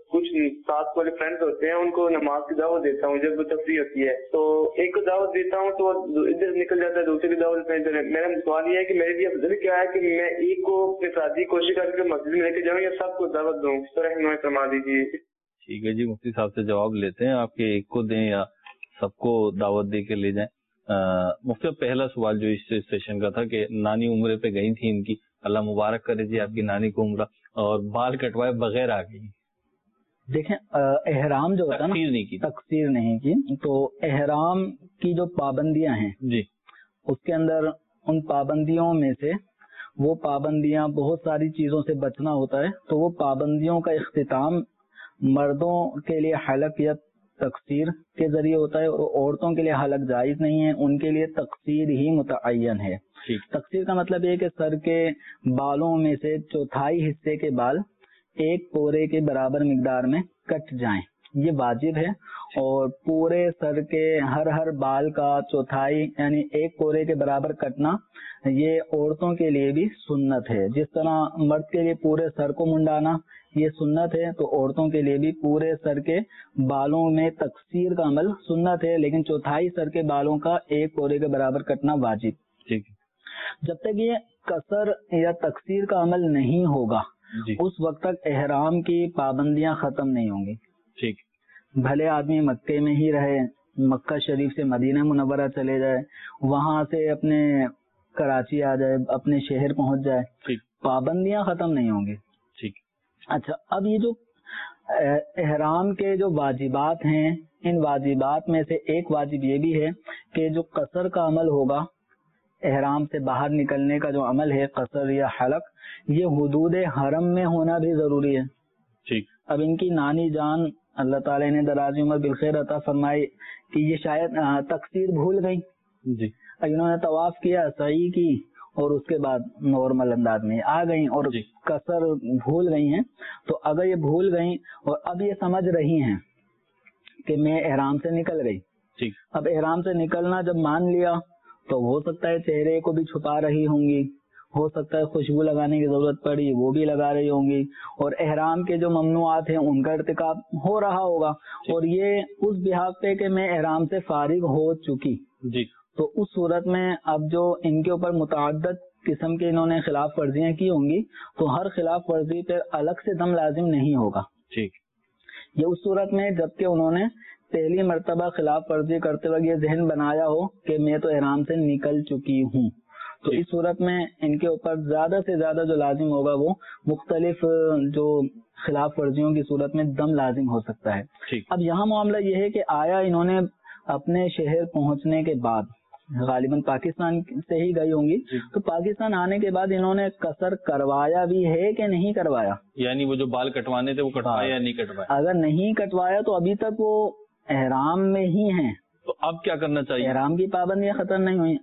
साथ वाले फ्रेंड्स होते हैं उनको नमाज की दावत देता हूँ जब तफरीह होती है, तो एक को दावत देता हूँ तो इधर निकल जाता है, दूसरी दावत देता है इधर। मेरा सवाल ये है कि मेरे लिए अफजल क्या है कि मैं एक को अपने साथ ही कोशिश करके मस्जिद में लेके जाऊँ या सबको दावत दूँ, इस तरह हिमायत फरमा दीजिए। ठीक है जी, मुफ्ती साहब से जवाब लेते हैं, आपके एक को दें या सबको दावत दे के ले जाएं। मुफ्ती साहब, पहला सवाल जो इस सेशन का था कि नानी उम्रे पे गई थी इनकी, अल्लाह मुबारक करे जी आपकी नानी को उम्रा, और बाल कटवाए बगैर आ गई। देखें, एहराम जो होता है ना, तकसीर नहीं की, तो एहराम की जो पाबंदियां हैं जी, उसके अंदर उन पाबंदियों में से वो पाबंदियां बहुत सारी चीजों से बचना होता है, तो वो पाबंदियों का इख्तिताम मर्दों के लिए हलक या तकसीर के जरिए होता है, और औरतों के लिए हलक जायज नहीं है, उनके लिए तकसीर ही मुतअय्यन है। तकसीर का मतलब ये है कि सर के बालों में से चौथाई हिस्से के बाल एक पोरे के बराबर मिकदार में कट जाएं, ये वाजिब है। और पूरे सर के हर बाल का चौथाई यानी एक पोरे के बराबर कटना ये औरतों के लिए भी सुन्नत है। जिस तरह मर्द के लिए पूरे सर को मुंडाना ये सुन्नत है, तो औरतों के लिए भी पूरे सर के बालों में तकसीर का अमल सुन्नत है, लेकिन चौथाई सर के बालों का एक पोरे के बराबर कटना वाजिब। ठीक है। जब तक ये कसर या तकसीर का अमल नहीं होगा उस वक्त तक एहराम की पाबंदियां खत्म नहीं होंगी। ठीक। भले आदमी मक्के में ही रहे, मक्का शरीफ से मदीना मुनव्वरा चले जाए, वहां से अपने कराची आ जाए, अपने शहर पहुंच जाए, पाबंदियां खत्म नहीं होंगी। ठीक। अच्छा, अब ये जो एहराम के जो वाजिबात हैं, इन वाजिबात में से एक वाजिब ये भी है कि जो कसर का अमल होगा, एहराम से बाहर निकलने का जो अमल है कसर या हलक, ये हुदूद हरम में होना भी जरूरी है। ठीक। अब इनकी नानी जान अल्लाह ताला ने दराज़ी उम्र बिलखैर अता फरमाई कि ये शायद तकसीर भूल गई जी। इन्होंने तवाफ किया, सही की, और उसके बाद नॉर्मल अंदाज में आ गई और कसर भूल गई हैं। तो अगर ये भूल गई और अब ये समझ रही हैं कि मैं एहराम से निकल गई, ठीक। अब एहराम से निकलना जब मान लिया तो हो सकता है चेहरे को भी छुपा रही होंगी, हो सकता है खुशबू लगाने की जरूरत पड़ी वो भी लगा रही होंगी, और एहराम के जो ममनुआत हैं उनका इर्तिकाब हो रहा होगा, और ये उस बिहाफ पे कि मैं एहराम से फारिग हो चुकी जी। तो उस सूरत में अब जो इनके ऊपर मुतअद्दिद किस्म के इन्होंने खिलाफ वर्जियां की होंगी, तो हर खिलाफ वर्जी पे अलग से दम लाजिम नहीं होगा। ठीक। ये उस सूरत में जबकि उन्होंने पहली मर्तबा खिलाफ वर्जी करते वक्त ये जहन बनाया हो कि मैं तो एहराम से निकल चुकी हूँ, तो इस सूरत में इनके ऊपर ज्यादा से ज्यादा जो लाजिम होगा वो मुख्तलिफ जो खिलाफ वर्जियों की सूरत में दम लाजिम हो सकता है। अब यहाँ मामला ये है कि आया इन्होंने अपने शहर पहुंचने के बाद, गालिबन पाकिस्तान से ही गई होंगी, तो पाकिस्तान आने के बाद इन्होंने कसर करवाया भी है कि नहीं करवाया, यानी वो जो बाल कटवाने थे वो कटवाया या नहीं कटवाया? अगर नहीं कटवाया तो अभी तक वो एहराम में ही हैं। तो अब क्या करना चाहिए? एहराम की पाबंदियां खत्म नहीं हुई।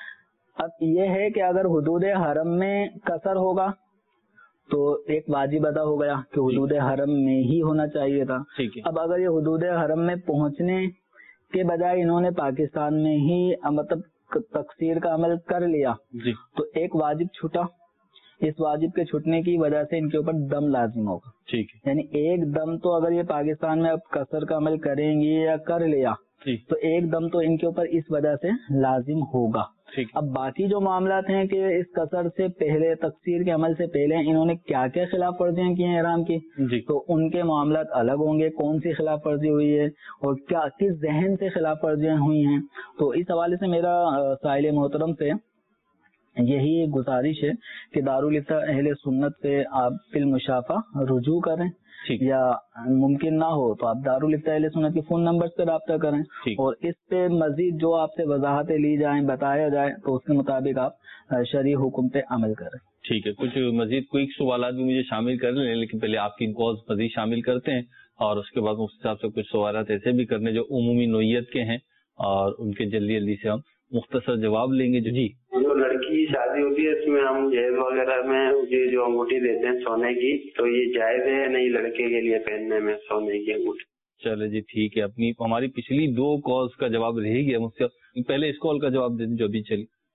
अब ये है कि अगर हुदूद हरम में कसर होगा तो एक वाजिब अदा हो गया कि हुदूद हरम में ही होना चाहिए था। अब अगर ये हुदूद हरम में पहुंचने के बजाय इन्होंने पाकिस्तान में ही मतलब तकसीर का अमल कर लिया जी, तो एक वाजिब छूटा, इस वाजिब के छूटने की वजह से इनके ऊपर दम लाजिम होगा। ठीक है। यानी एक दम तो अगर ये पाकिस्तान में अब कसर का अमल करेंगी या कर लिया तो एक दम तो इनके ऊपर इस वजह से लाजिम होगा। अब बाकी जो मामलात हैं कि इस कसर से पहले, तकसीर के अमल से पहले इन्होंने क्या क्या खिलाफ वर्जियां की हैं एहराम की, तो उनके मामलात अलग होंगे, कौन सी खिलाफ वर्जी हुई है और क्या किस जहन से खिलाफ वर्जियां हुई हैं। तो इस हवाले से मेरा साहिल मोहतरम से यही गुजारिश है कि दारुल इफ्ता अहले सुन्नत से आप फिल मुशाफा रुजू करें, या मुमकिन ना हो तो आप दारुल इफ्ता अहले सुन्नत के फोन नंबर पे राब्ता करें, और इस पे मजीद जो आपसे वजाहतें ली जाएं, बताया जाए, तो उसके मुताबिक आप शरई हुक्म पे अमल करें। ठीक है। कुछ मजीद क्विक सवाल भी मुझे शामिल कर लें, लेकिन पहले आपकी कॉल्स मजीद शामिल करते हैं और उसके बाद उस हिसाब से कुछ सवाल ऐसे भी करने जो उमूमी नोयत के हैं और उनके जल्दी जल्दी से हम मुख्तसर जवाब लेंगे। जी, जो लड़की की शादी होती है इसमें हम जहेज वगैरह में ये जो अंगूठी देते हैं सोने की, तो ये जायज है या नहीं लड़के के लिए पहनने में सोने की अंगूठी? चले जी, ठीक है। अपनी हमारी पिछली 2 कॉल्स का जवाब रह गया मुझसे, पहले इस कॉल का जवाब दें जो अभी चली।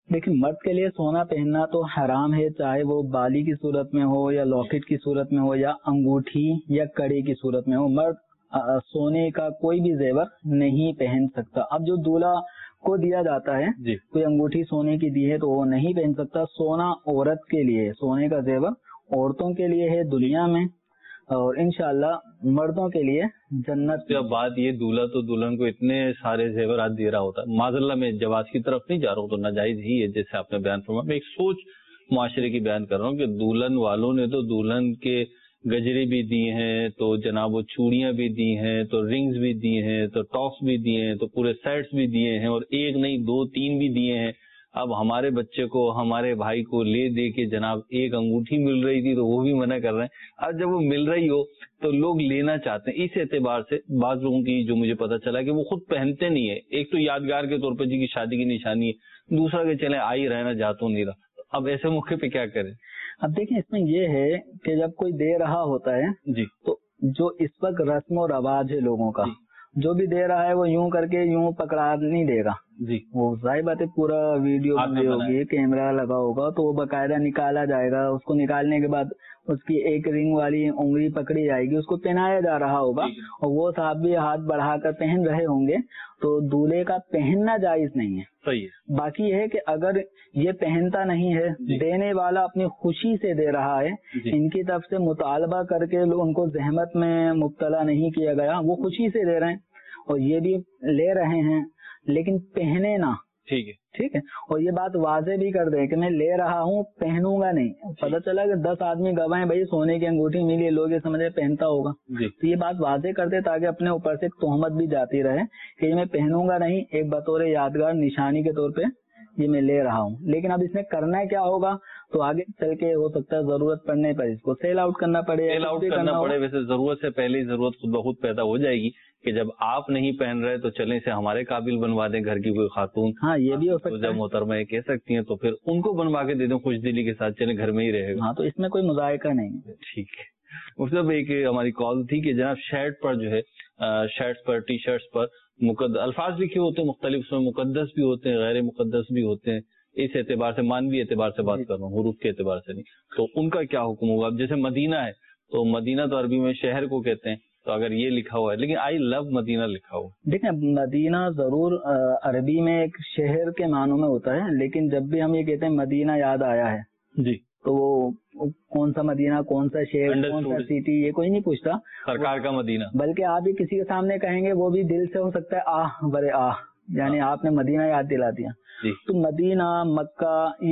देखिए مرد کے لیے سونا پہننا تو حرام ہے, چاہے وہ بالی کی صورت میں ہو یا لاکٹ کی صورت میں ہو یا انگوٹھی یا کڑی کی صورت میں ہو. مرد سونے کا کوئی بھی زیور نہیں پہن سکتا. اب جو دولہا کو دیا جاتا ہے کوئی انگوٹھی سونے کی دی ہے تو وہ نہیں پہن سکتا. سونا عورت کے لیے, سونے کا زیور عورتوں کے لیے ہے دنیا میں, اور انشاءاللہ مردوں کے لیے جنت. اب بات یہ دولہا تو دلہن کو اتنے سارے زیورات دے رہا ہوتا ہے. معذاللہ میں جواز کی طرف نہیں جا رہا ہوں, تو ناجائز ہی ہے جیسے آپ نے بیان فرمایا. میں ایک سوچ معاشرے کی بیان کر رہا ہوں کہ دلہن والوں نے تو دلہن کے گجرے بھی دیے ہیں, تو جناب وہ چوڑیاں بھی دی ہیں, تو رنگز بھی دیے ہیں, تو ٹاپس بھی دیے ہیں, تو پورے سیٹس بھی دیے ہیں, اور ایک نہیں 2 3 بھی دیے ہیں. اب ہمارے بچے کو, ہمارے بھائی کو لے دے کے جناب ایک انگوٹھی مل رہی تھی تو وہ بھی منع کر رہے ہیں. اب جب وہ مل رہی ہو تو لوگ لینا چاہتے ہیں. اس اعتبار سے بعض لوگوں کی جو مجھے پتا چلا کہ وہ خود پہنتے نہیں ہے. ایک تو یادگار کے طور پہ جی کی شادی کی نشانی ہے, دوسرا کہ چلے آ ہی رہنا جاتوں نہیں رہا. اب ایسے موقع پہ کیا کریں؟ اب دیکھیں اس میں یہ ہے کہ جب کوئی دے رہا ہوتا ہے جی تو جو اس وقت رسم و رواج ہے لوگوں کا, جو بھی دے رہا ہے وہ یوں کر کے یوں پکڑا نہیں دے گا جی. وہ ظاہر بات ہے پورا ویڈیو ہوگی, کیمرہ لگا ہوگا تو وہ باقاعدہ نکالا جائے گا. اس کو نکالنے کے بعد اس کی ایک رنگ والی انگلی پکڑی جائے گی, اس کو پہنایا جا رہا ہوگا, اور وہ صاحب بھی ہاتھ بڑھا کر پہن رہے ہوں گے. تو دولہے کا پہننا جائز نہیں ہے. صحیح ہے. باقی ہے کہ اگر یہ پہنتا نہیں ہے, دینے والا اپنی خوشی سے دے رہا ہے, ان کی طرف سے مطالبہ کر کے ان کو زحمت میں مبتلا نہیں کیا گیا, وہ خوشی سے دے رہے ہیں اور یہ بھی لے رہے ہیں, لیکن پہنے نہ. ٹھیک ہے, ٹھیک ہے. اور یہ بات واضح بھی کر دیں کہ میں لے رہا ہوں, پہنوں گا نہیں. پتہ چلا کہ 10 آدمی گواہ ہیں, بھائی سونے کی انگوٹھی ملی, لوگ یہ سمجھے پہنتا ہوگا. تو یہ بات واضح کر دے تاکہ اپنے اوپر سے ایک تہمت بھی جاتی رہے کہ یہ میں پہنوں گا نہیں, ایک بطور یادگار نشانی کے طور پہ یہ میں لے رہا ہوں. لیکن اب اس میں کرنا کیا ہوگا, تو آگے چل کے ہو سکتا ہے ضرورت پڑنے پر اس کو سیل آؤٹ کرنا پڑے. سیل آؤٹ کرنا پڑے. ویسے ضرورت سے پہلے ہی ضرورت خود بخود پیدا ہو جائے گی کہ جب آپ نہیں پہن رہے تو چلیں سے ہمارے قابل بنوا دیں گھر کی کوئی خاتون. ہاں یہ بھی ہو سکتا ہے. جب محترمہ یہ کہہ سکتی ہیں تو پھر ان کو بنوا کے دے دیں خوش دلی کے ساتھ, چلیں گھر میں ہی رہے گا. ہاں تو اس میں کوئی مذائقہ نہیں. ٹھیک ہے. مطلب ایک ہماری کال تھی کہ جناب شرٹ پر جو ہے, شرٹ پر ٹی شرٹس پر الفاظ لکھے ہوتے ہیں مختلف, اس میں مقدس بھی ہوتے ہیں, غیر مقدس بھی ہوتے ہیں. اس اعتبار سے, مانوی اعتبار سے بات کر رہا ہوں, حروف کے اعتبار سے نہیں. تو ان کا کیا حکم ہوگا؟ اب جیسے مدینہ ہے تو مدینہ تو عربی میں شہر کو کہتے ہیں, تو اگر یہ لکھا ہوا ہے لیکن آئی لو مدینہ لکھا ہوا, دیکھیں مدینہ ضرور عربی میں ایک شہر کے معنوں میں ہوتا ہے, لیکن جب بھی ہم یہ کہتے ہیں مدینہ یاد آیا ہے جی, تو وہ کون سا مدینہ, کون سا شہر, کون سا سٹی, یہ کوئی نہیں پوچھتا, سرکار کا مدینہ. بلکہ آپ بھی کسی کے سامنے کہیں گے وہ بھی دل سے ہو سکتا ہے آہ برے آہ, یعنی آپ نے مدینہ یاد دلا دیا. تو مدینہ, مکہ,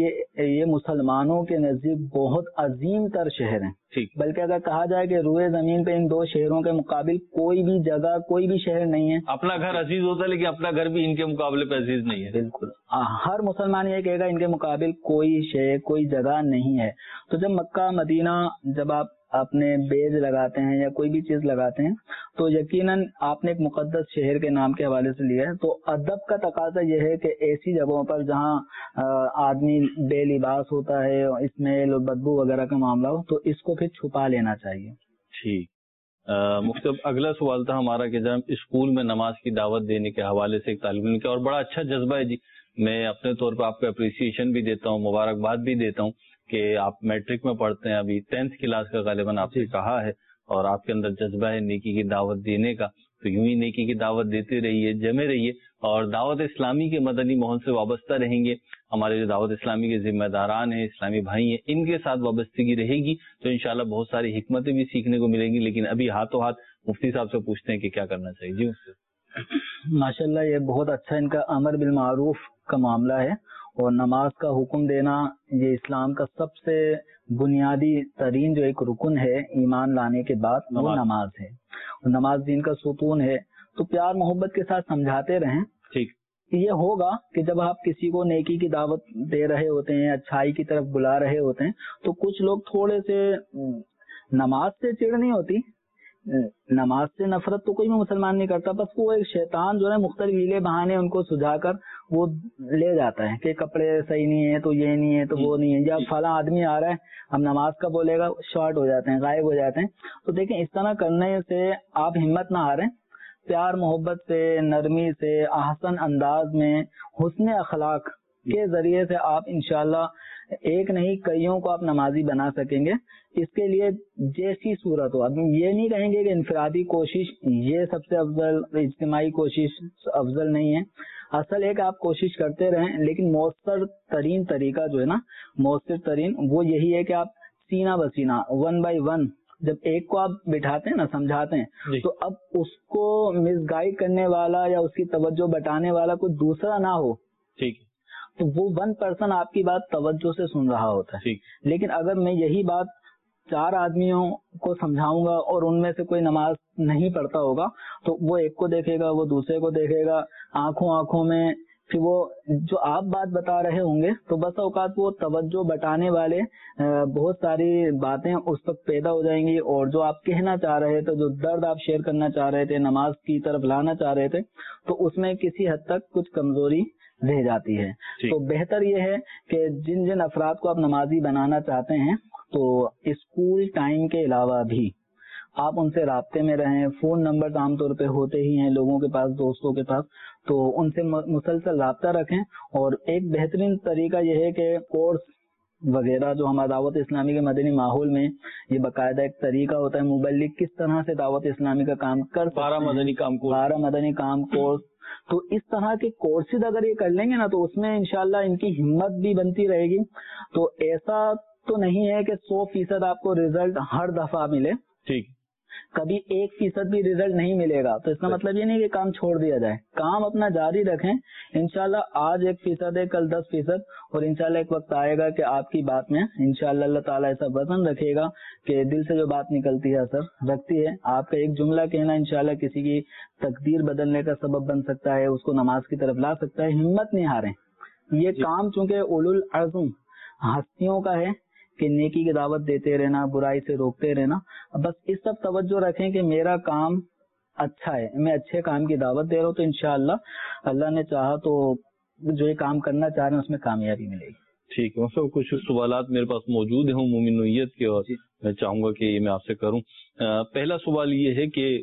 یہ مسلمانوں کے نزدیک بہت عظیم تر شہر ہیں. بلکہ اگر کہا جائے کہ روئے زمین پہ ان 2 شہروں کے مقابل کوئی بھی جگہ, کوئی بھی شہر نہیں ہے. اپنا گھر عزیز ہوتا ہے لیکن اپنا گھر بھی ان کے مقابلے پہ عزیز نہیں ہے. بالکل, ہر مسلمان یہ کہے گا ان کے مقابل کوئی شہر, کوئی جگہ نہیں ہے. تو جب مکہ مدینہ, جب آپ اپنے بیج لگاتے ہیں یا کوئی بھی چیز لگاتے ہیں تو یقیناً آپ نے ایک مقدس شہر کے نام کے حوالے سے لیا ہے. تو ادب کا تقاضا یہ ہے کہ ایسی جگہوں پر جہاں آدمی بے لباس ہوتا ہے, اسمیل اور بدبو وغیرہ کا معاملہ ہو, تو اس کو پھر چھپا لینا چاہیے. ٹھیک. مفتی اگلا سوال تھا ہمارا کہ جب اسکول میں نماز کی دعوت دینے کے حوالے سے ایک طالب علم کا, اور بڑا اچھا جذبہ ہے جی, میں اپنے طور پہ آپ کو اپریسیشن بھی دیتا ہوں, مبارکباد بھی دیتا ہوں کہ آپ میٹرک میں پڑھتے ہیں, ابھی 10th کلاس کا غالباً آپ نے کہا ہے, اور آپ کے اندر جذبہ ہے نیکی کی دعوت دینے کا. تو یوں ہی نیکی کی دعوت دیتے رہیے, جمے رہیے, اور دعوت اسلامی کے مدنی ماحول سے وابستہ رہیں گے. ہمارے جو دعوت اسلامی کے ذمہ داران ہیں, اسلامی بھائی ہیں, ان کے ساتھ وابستگی رہے گی تو انشاءاللہ بہت ساری حکمتیں بھی سیکھنے کو ملیں گی. لیکن ابھی ہاتھوں ہاتھ مفتی صاحب سے پوچھتے ہیں کہ کیا کرنا چاہیے. جی ماشاءاللہ, یہ بہت اچھا ان کا امر بالمعروف کا معاملہ ہے, اور نماز کا حکم دینا یہ اسلام کا سب سے بنیادی ترین جو ایک رکن ہے ایمان لانے کے بعد, وہ نماز ہے. اور نماز دین کا ستون ہے. تو پیار محبت کے ساتھ سمجھاتے رہیں. ٹھیک. یہ ہوگا کہ جب آپ کسی کو نیکی کی دعوت دے رہے ہوتے ہیں, اچھائی کی طرف بلا رہے ہوتے ہیں, تو کچھ لوگ تھوڑے سے, نماز سے چڑ نہیں ہوتی, نماز سے نفرت تو کوئی بھی مسلمان نہیں کرتا, بس وہ ایک شیطان جو ہے مختلف ہیلے بہانے ان کو سجھا کر وہ لے جاتا ہے کہ کپڑے صحیح نہیں ہے, تو یہ نہیں ہے, تو وہ نہیں ہے, یا فلاں آدمی آ رہا ہے, ہم نماز کا بولے گا, شارٹ ہو جاتے ہیں, غائب ہو جاتے ہیں. تو دیکھیں اس طرح کرنے سے آپ ہمت نہ ہاریں, پیار محبت سے, نرمی سے, احسن انداز میں, حسن اخلاق کے ذریعے سے آپ انشاءاللہ ایک نہیں کئیوں کو آپ نمازی بنا سکیں گے. اس کے لیے جیسی صورت ہو، اب یہ نہیں کہیں گے کہ انفرادی کوشش یہ سب سے افضل، اجتماعی کوشش افضل نہیں ہے. اصل ہے کہ آپ کوشش کرتے رہیں، لیکن مؤثر ترین طریقہ جو ہے نا، مؤثر ترین وہ یہی ہے کہ آپ سینہ بسینہ 1 by 1 جب ایک کو آپ بٹھاتے ہیں نا، سمجھاتے ہیں، تو اب اس کو مس گائیڈ کرنے والا یا اس کی توجہ بٹانے والا کوئی دوسرا نہ ہو. ٹھیک. تو وہ 1% آپ کی بات توجہ سے سن رہا ہوتا ہے. لیکن اگر میں یہی بات 4 آدمیوں کو سمجھاؤں گا اور ان میں سے کوئی نماز نہیں پڑھتا ہوگا تو وہ ایک کو دیکھے گا، وہ دوسرے کو دیکھے گا، آنکھوں میں پھر وہ جو آپ بات بتا رہے ہوں گے تو بس اوقات وہ توجہ بٹانے والے بہت ساری باتیں اس وقت پیدا ہو جائیں گی، اور جو آپ کہنا چاہ رہے تھے، جو درد آپ شیئر کرنا چاہ رہے تھے، نماز کی طرف لانا چاہ رہے تھے، تو اس میں کسی حد تک کچھ کمزوری رہ جاتی ہے. تو بہتر یہ ہے کہ جن جن افراد کو آپ نمازی بنانا چاہتے ہیں تو اسکول ٹائم کے علاوہ بھی آپ ان سے رابطے میں رہیں. فون نمبر عام طور پہ ہوتے ہی ہیں لوگوں کے پاس، دوستوں کے پاس، تو ان سے مسلسل رابطہ رکھیں. اور ایک بہترین طریقہ یہ ہے کہ کورس وغیرہ جو ہمارا دعوت اسلامی کے مدنی ماحول میں یہ باقاعدہ ایک طریقہ ہوتا ہے مبلغ کس طرح سے دعوت اسلامی کا کام کر سکتے ہیں. 12 مدنی کام کورس. تو اس طرح کے کورسز اگر یہ کر لیں گے نا تو اس میں انشاءاللہ ان کی ہمت بھی بنتی رہے گی. تو ایسا تو نہیں ہے کہ 100% آپ کو رزلٹ ہر دفعہ ملے. ٹھیک. کبھی 1% بھی رزلٹ نہیں ملے گا تو اس کا مطلب یہ نہیں کہ کام چھوڑ دیا جائے. کام اپنا جاری رکھیں. انشاءاللہ آج 1% ہے، کل 10%، اور انشاءاللہ ایک وقت آئے گا کہ آپ کی بات میں انشاءاللہ اللہ تعالیٰ ایسا وزن رکھے گا کہ دل سے جو بات نکلتی ہے اثر رکھتی ہے. آپ کا ایک جملہ کہنا انشاءاللہ کسی کی تقدیر بدلنے کا سبب بن سکتا ہے، اس کو نماز کی طرف لا سکتا ہے. ہمت نہیں ہاریں. یہ کام چونکہ اولو العزم ہستیوں کا ہے کہ نیکی کی دعوت دیتے رہنا، برائی سے روکتے رہنا. بس اس سب توجہ رکھیں کہ میرا کام اچھا ہے، میں اچھے کام کی دعوت دے رہا ہوں، تو انشاءاللہ اللہ نے چاہا تو جو یہ کام کرنا چاہ رہے ہیں اس میں کامیابی ملے گی. ٹھیک ہے. کچھ سوالات میرے پاس موجود ہیں عمومی نوعیت کے، اور میں چاہوں گا کہ یہ میں آپ سے کروں. پہلا سوال یہ ہے کہ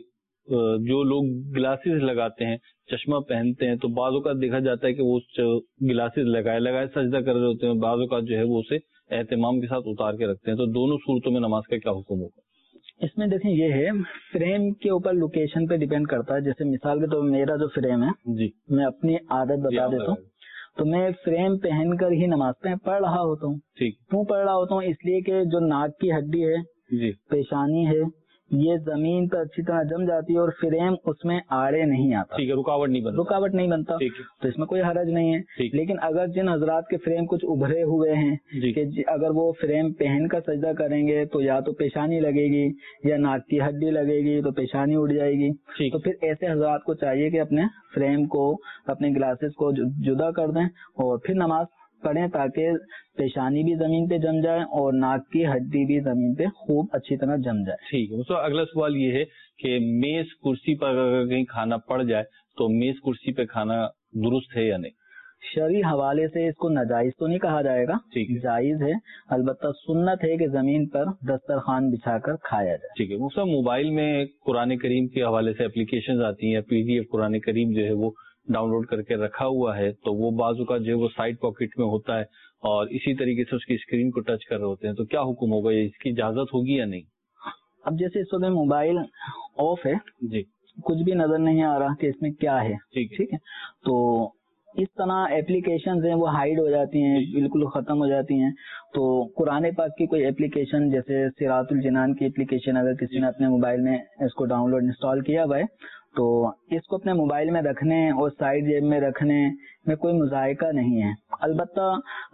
جو لوگ گلاسز لگاتے ہیں، چشمہ پہنتے ہیں، تو بعض اوقات دیکھا جاتا ہے کہ وہ گلاسز لگائے سجدہ کر رہے ہوتے ہیں، بعض اوقات جو ہے وہ اسے اہتمام کے ساتھ اتار کے رکھتے ہیں. تو دونوں صورتوں میں نماز کا کیا حکم ہوگا؟ اس میں دیکھیں یہ ہے فریم کے اوپر لوکیشن پہ ڈیپینڈ کرتا ہے. جیسے مثال کے طور میرا جو فریم ہے جی میں اپنی عادت بتا دیتا ہوں، تو میں فریم پہن کر ہی نماز پڑھ رہا ہوتا ہوں. کیوں پڑھ رہا ہوتا ہوں؟ اس لیے کہ جو ناک کی ہڈی ہے، پیشانی ہے، یہ زمین پر اچھی طرح جم جاتی ہے اور فریم اس میں آڑے نہیں آتا. رکاوٹ نہیں بنتا. تو اس میں کوئی حرج نہیں ہے. لیکن اگر جن حضرات کے فریم کچھ ابھرے ہوئے ہیں کہ اگر وہ فریم پہن کر سجدہ کریں گے تو یا تو پیشانی لگے گی یا ناک کی ہڈی لگے گی تو پیشانی اڑ جائے گی. تو پھر ایسے حضرات کو چاہیے کہ اپنے فریم کو، اپنے گلاسز کو جدا کر دیں اور پھر نماز پڑھیں تاکہ پیشانی بھی زمین پہ جم جائے اور ناک کی ہڈی بھی زمین پہ خوب اچھی طرح جم جائے. ٹھیک ہے. اگلا سوال یہ ہے کہ میز کرسی پر اگر کہیں کھانا پڑ جائے تو میز کرسی پہ کھانا درست ہے یا نہیں؟ شرعی حوالے سے اس کو ناجائز تو نہیں کہا جائے گا، جائز ہے. البتہ سنت ہے کہ زمین پر دسترخوان بچھا کر کھایا جائے. ٹھیک ہے. موبائل میں قرآن کریم کے حوالے سے اپلیکیشنز آتی ہیں، PDF قرآن کریم جو ہے وہ ڈاؤن لوڈ کر کے رکھا ہوا ہے، تو وہ بازو کا جو ہے وہ سائڈ پاکٹ میں ہوتا ہے اور اسی طریقے سے اس کی اسکرین کو ٹچ کر رہے ہوتے ہیں، تو کیا حکم ہوگا؟ اس کی اجازت ہوگی یا نہیں؟ اب جیسے اس وقت موبائل آف ہے جی، کچھ بھی نظر نہیں آ رہا کہ اس میں کیا ہے. ٹھیک ہے. تو اس طرح اپلیکیشنز ہیں وہ ہائیڈ ہو جاتی ہیں، بالکل ختم ہو جاتی ہیں. تو قرآن پاک کی کوئی اپلیکیشن جیسے صراط الجنان کی اپلیکیشن اگر کسی نے اپنے موبائل میں اس کو ڈاؤن لوڈ انسٹال کیا ہوا ہے تو اس کو اپنے موبائل میں رکھنے اور سائڈ جیب میں رکھنے میں کوئی مذائقہ نہیں ہے. البتہ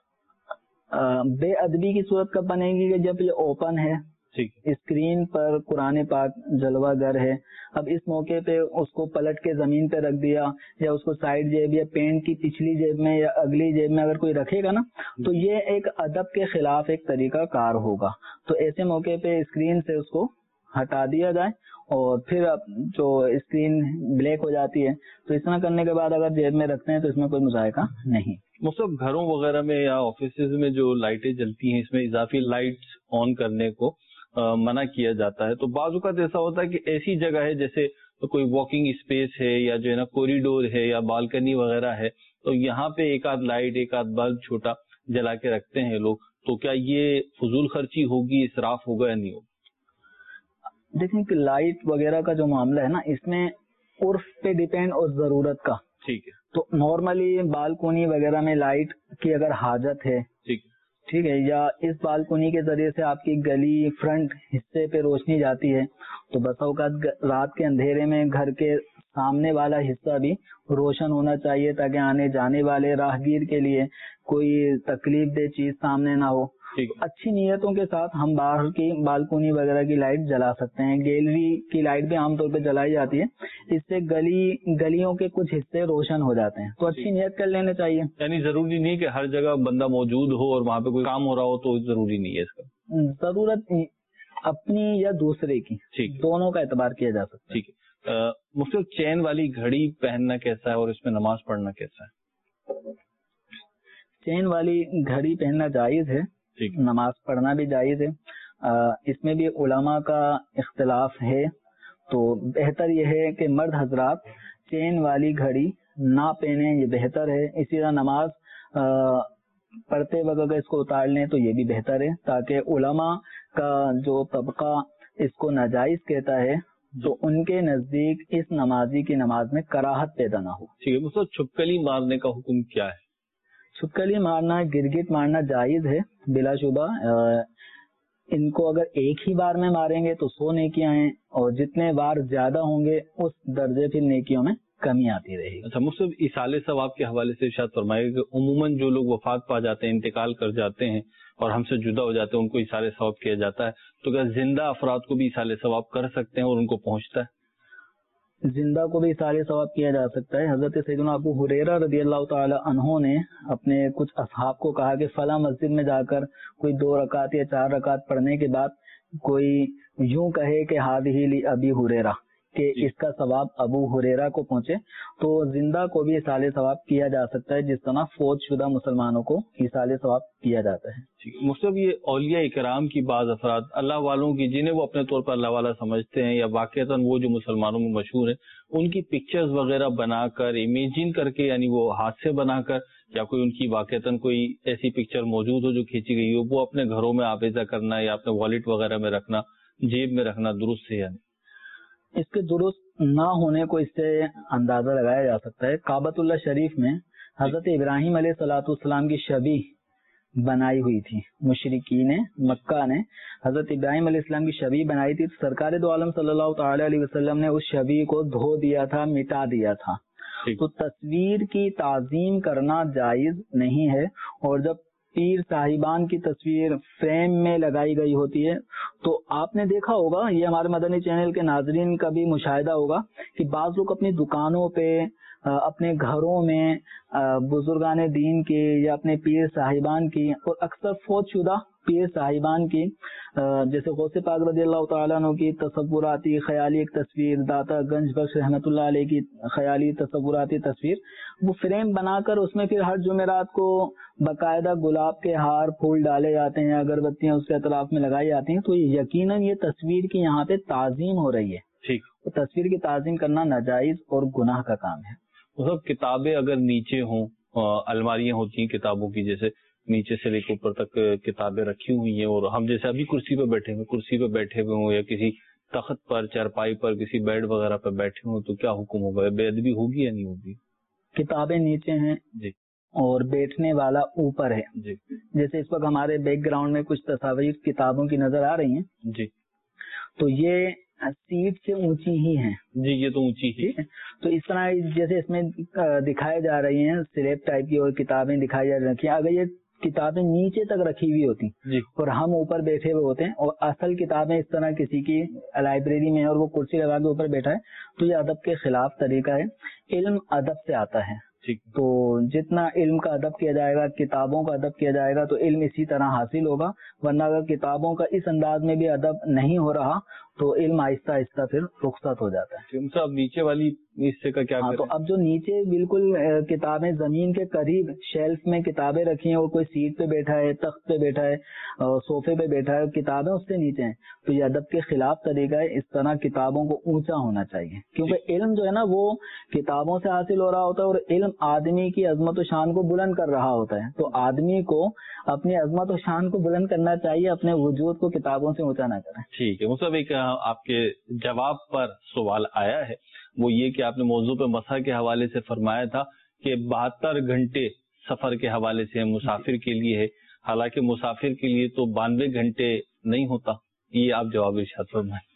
بے ادبی کی صورت کب بنے گی کہ جب یہ اوپن ہے، اسکرین پر قرآن پاک جلوہ گر ہے. اب اس موقع پہ اس کو پلٹ کے زمین پہ رکھ دیا یا اس کو سائڈ جیب یا پینٹ کی پچھلی جیب میں یا اگلی جیب میں اگر کوئی رکھے گا نا تو یہ ایک ادب کے خلاف ایک طریقہ کار ہوگا. تو ایسے موقع پہ اسکرین سے اس کو ہٹا دیا جائے اور پھر جو اسکرین بلیک ہو جاتی ہے تو اس طرح کرنے کے بعد اگر جیب میں رکھتے ہیں تو اس میں کوئی مذائقہ نہیں. مطلب گھروں وغیرہ میں یا آفیسز میں جو لائٹیں جلتی ہیں اس میں اضافی لائٹس آن کرنے کو منع کیا جاتا ہے. تو بعض اوقات ایسا ہوتا ہے کہ ایسی جگہ ہے جیسے کوئی واکنگ اسپیس ہے یا جو ہے نا کوریڈور ہے یا بالکنی وغیرہ ہے، تو یہاں پہ ایک آدھ لائٹ ایک آدھ بلب چھوٹا جلا کے رکھتے ہیں لوگ، تو کیا یہ فضول خرچی ہوگی، اسراف ہوگا یا نہیں ہوگا؟ دیکھیں کہ لائٹ وغیرہ کا جو معاملہ ہے نا، اس میں عرف پہ ڈیپینڈ اور ضرورت کا. ٹھیک ہے. تو نارملی بالکونی وغیرہ میں لائٹ کی اگر حاجت ہے، ٹھیک ہے، یا اس بالکونی کے ذریعے سے آپ کی گلی فرنٹ حصے پہ روشنی جاتی ہے، تو بس اوقات رات کے اندھیرے میں گھر کے سامنے والا حصہ بھی روشن ہونا چاہیے تاکہ آنے جانے والے راہگیر کے لیے کوئی تکلیف دہ چیز سامنے نہ ہو. اچھی نیتوں کے ساتھ ہم باہر کی بالکونی وغیرہ کی لائٹ جلا سکتے ہیں. گیلری کی لائٹ بھی عام طور پہ جلائی جاتی ہے، اس سے گلیوں کے کچھ حصے روشن ہو جاتے ہیں. تو اچھی نیت کر لینا چاہیے. یعنی ضروری نہیں کہ ہر جگہ بندہ موجود ہو اور وہاں پہ کوئی کام ہو رہا ہو تو ضروری نہیں ہے اس کا. ضرورت اپنی یا دوسرے کی، دونوں کا اعتبار کیا جا سکتا ہے. ٹھیک ہے. مفتی چین والی گھڑی پہننا کیسا ہے اور اس میں نماز پڑھنا کیسا ہے؟ چین والی گھڑی پہننا جائز ہے، نماز پڑھنا بھی جائز ہے. اس میں بھی علماء کا اختلاف ہے. تو بہتر یہ ہے کہ مرد حضرات چین والی گھڑی نہ پہنیں، یہ بہتر ہے. اسی طرح نماز پڑھتے وقت اگر اس کو اتار لیں تو یہ بھی بہتر ہے، تاکہ علماء کا جو طبقہ اس کو ناجائز کہتا ہے تو ان کے نزدیک اس نمازی کی نماز میں کراہت پیدا نہ ہو. ٹھیک ہے. تو چھپکلی مارنے کا حکم کیا ہے؟ چھپکلی مارنا، گرگٹ مارنا جائز ہے بلا شبہ. ان کو اگر ایک ہی بار میں ماریں گے تو 100 نیکیاں ہیں، اور جتنے بار زیادہ ہوں گے اس درجے پھر نیکیوں میں کمی آتی رہے گی. اچھا، مصعب ایصال ثواب کے حوالے سے ارشاد فرمائے کہ عموماً جو لوگ وفات پا جاتے ہیں، انتقال کر جاتے ہیں اور ہم سے جدا ہو جاتے ہیں، ان کو ایصال ثواب کیا جاتا ہے، تو کیا زندہ افراد کو بھی ایصال ثواب کر سکتے ہیں اور ان کو پہنچتا ہے؟ زندہ کو بھی ایصال ثواب کیا جا سکتا ہے. حضرت سیدنا ابو ہریرہ رضی اللہ تعالی عنہ نے اپنے کچھ اصحاب کو کہا کہ فلاں مسجد میں جا کر کوئی 2 رکعت یا 4 رکعت پڑھنے کے بعد کوئی یوں کہے کہ ہذہ لی ابی ہریرہ، کہ اس کا ثواب ابو ہریرہ کو پہنچے. تو زندہ کو بھی ایصال ثواب کیا جا سکتا ہے، جس طرح فوت شدہ مسلمانوں کو ایصال ثواب کیا جاتا ہے. مصعب یہ اولیاء اکرام کی بعض افراد اللہ والوں کی، جنہیں وہ اپنے طور پر اللہ والا سمجھتے ہیں یا واقعتاً وہ جو مسلمانوں میں مشہور ہیں، ان کی پکچرز وغیرہ بنا کر امیجن کر کے، یعنی وہ ہاتھ سے بنا کر یا کوئی ان کی واقعتاً کوئی ایسی پکچر موجود ہو جو کھینچی گئی ہو، وہ اپنے گھروں میں آویزہ کرنا یا اپنے والیٹ وغیرہ میں رکھنا، جیب میں رکھنا درست ہے؟ یعنی اس کے درست نہ ہونے کو اس سے اندازہ لگایا جا سکتا ہے. کعبۃ اللہ شریف میں حضرت ابراہیم علیہ الصلوۃ والسلام کی شبیہ بنائی ہوئی تھی. مشرکین مکہ نے حضرت ابراہیم علیہ السلام کی شبیہ بنائی تھی. سرکار دو عالم صلی اللہ تعالی علیہ وسلم نے اس شبیہ کو دھو دیا تھا، مٹا دیا تھا. تو تصویر کی تعظیم کرنا جائز نہیں ہے. اور جب پیر صاحبان کی تصویر فریم میں لگائی گئی ہوتی ہے تو آپ نے دیکھا ہوگا، یہ ہمارے مدنی چینل کے ناظرین کا بھی مشاہدہ ہوگا کہ بعض لوگ اپنی دکانوں پہ، اپنے گھروں میں بزرگان دین کی یا اپنے پیر صاحبان کی، اور اکثر فوت شدہ پیر صاحبان کی، جیسے غوث پاک رضی اللہ تعالیٰ عنہ کی تصوراتی خیالی ایک تصویر، داتا گنج بخش رحمۃ اللہ علیہ کی خیالی تصوراتی تصویر، وہ فریم بنا کر اس میں پھر ہر جمعرات کو باقاعدہ گلاب کے ہار پھول ڈالے جاتے ہیں، اگربتیاں اس کے اطراف میں لگائی جاتی ہیں. تو یقیناً یہ تصویر کی یہاں پہ تعظیم ہو رہی ہے. ٹھیک. تو تصویر کی تعظیم کرنا ناجائز اور گناہ کا کام ہے. مطلب کتابیں اگر نیچے ہوں، الماریاں ہوتی ہیں کتابوں کی، جیسے نیچے سے لے کے اوپر تک کتابیں رکھی ہوئی ہیں، اور ہم جیسے ابھی کرسی پہ بیٹھے ہوئے ہوں یا کسی تخت پر، چارپائی پر، کسی بیڈ وغیرہ پہ بیٹھے ہوں، تو کیا حکم ہوگا؟ بے ادبی ہوگی یا نہیں ہوگی؟ کتابیں نیچے ہیں جی، اور بیٹھنے والا اوپر ہے. جی. جیسے اس وقت ہمارے بیک گراؤنڈ میں کچھ تصاویر کتابوں کی نظر آ رہی ہیں. جی. تو یہ سیٹ سے اونچی ہی ہیں. جی، یہ تو اونچی ہی ہے. تو اس طرح جیسے اس میں دکھائے جا رہی ہیں سلیب ٹائپ کی، اور کتابیں دکھائی جا رہی ہیں. اگر یہ کتابیں نیچے تک رکھی ہوئی ہوتی اور ہم اوپر بیٹھے ہوئے ہوتے ہیں، اور اصل کتابیں اس طرح کسی کی لائبریری میں اور وہ کرسی لگا کے اوپر بیٹھا ہے، تو یہ ادب کے خلاف طریقہ ہے. علم ادب سے آتا ہے. تو جتنا علم کا ادب کیا جائے گا، کتابوں کا ادب کیا جائے گا، تو علم اسی طرح حاصل ہوگا. ورنہ اگر کتابوں کا اس انداز میں بھی ادب نہیں ہو رہا تو علم آہستہ آہستہ پھر رخصت ہو جاتا ہے. اب نیچے والی حصے کا کیا کریں؟ تو اب جو نیچے بالکل کتابیں زمین کے قریب شیلف میں کتابیں رکھی ہیں اور کوئی سیٹ پہ بیٹھا ہے، تخت پہ بیٹھا ہے، صوفے پہ بیٹھا ہے، کتابیں اس سے نیچے ہیں، تو یہ ادب کے خلاف طریقہ ہے. اس طرح کتابوں کو اونچا ہونا چاہیے، کیونکہ علم جو ہے نا وہ کتابوں سے حاصل ہو رہا ہوتا ہے، اور علم آدمی کی عظمت و شان کو بلند کر رہا ہوتا ہے. تو آدمی کو اپنی عظمت و شان کو بلند کرنا چاہیے، اپنے وجود کو کتابوں سے اونچا نہ کریں. ٹھیک ہے مصعب، ایک آپ کے جواب پر سوال آیا ہے، وہ یہ کہ آپ نے موضوع پہ مسح کے حوالے سے فرمایا تھا کہ 72 گھنٹے سفر کے حوالے سے مسافر کے لیے ہے، حالانکہ مسافر کے لیے تو 92 گھنٹے نہیں ہوتا. یہ آپ جواب ارشاد فرمائیں.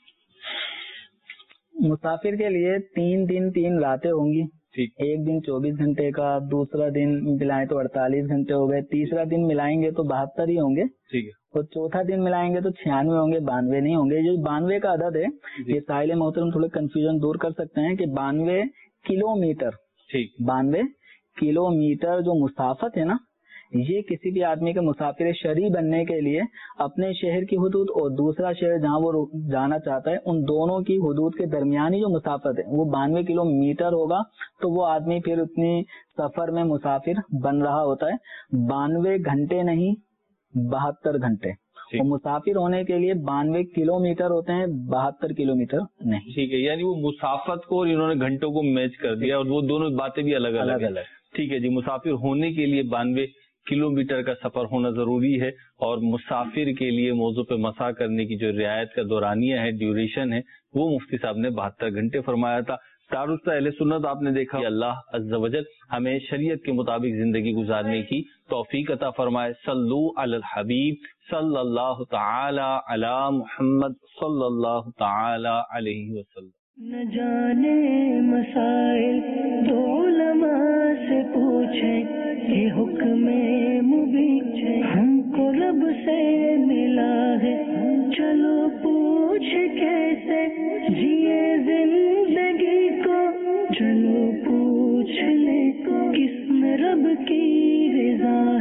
مسافر کے لیے 3 دن 3 راتیں ہوں گی. ایک دن 24 گھنٹے کا، دوسرا دن ملائیں تو 48 گھنٹے ہو گئے، تیسرا دن ملائیں گے تو 72 ہی ہوں گے. ٹھیک ہے. اور چوتھا دن ملائیں گے تو 96 ہوں گے، 92 نہیں ہوں گے. جو 92 کا عدد ہے یہ ساحل محترم تھوڑے کنفیوژن دور کر سکتے ہیں کہ 92 کلومیٹر، 92 کلومیٹر جو مسافت ہے نا، یہ کسی بھی آدمی کے مسافر شرعی بننے کے لیے اپنے شہر کی حدود اور دوسرا شہر جہاں وہ جانا چاہتا ہے ان دونوں کی حدود کے درمیانی جو مسافت ہے وہ 92 کلومیٹر ہوگا. تو وہ آدمی پھر اتنی سفر میں مسافر بن رہا ہوتا ہے. 92 گھنٹے نہیں، 72 گھنٹے. اور مسافر ہونے کے لیے 92 کلومیٹر ہوتے ہیں، 72 کلومیٹر نہیں. ٹھیک ہے، یعنی وہ مسافت کو اور انہوں نے گھنٹوں کو میچ کر دیا اور وہ دونوں باتیں بھی الگ الگ. ٹھیک ہے جی. مسافر ہونے کے لیے 92 کلومیٹر کا سفر ہونا ضروری ہے، اور مسافر کے لیے موضوع پہ مسح کرنے کی جو رعایت کا دورانیہ ہے، ڈیوریشن ہے، وہ مفتی صاحب نے 72 گھنٹے فرمایا تھا. تعارف اہل سنت آپ نے دیکھا. اللہ عز و جل ہمیں شریعت کے مطابق زندگی گزارنے کی توفیق عطا فرمائے. صلو علی الحبیب صلی اللہ تعالی علی محمد صلی اللہ تعالی علیہ وسلم. نہ جانے مسائل تو علماء سے پوچھیں، یہ حکم مبین ہم کو رب سے ملا ہے. چلو پوچھ کیسے جیے زندگی کو، چلو پوچھ لے کس میں رب کی رضا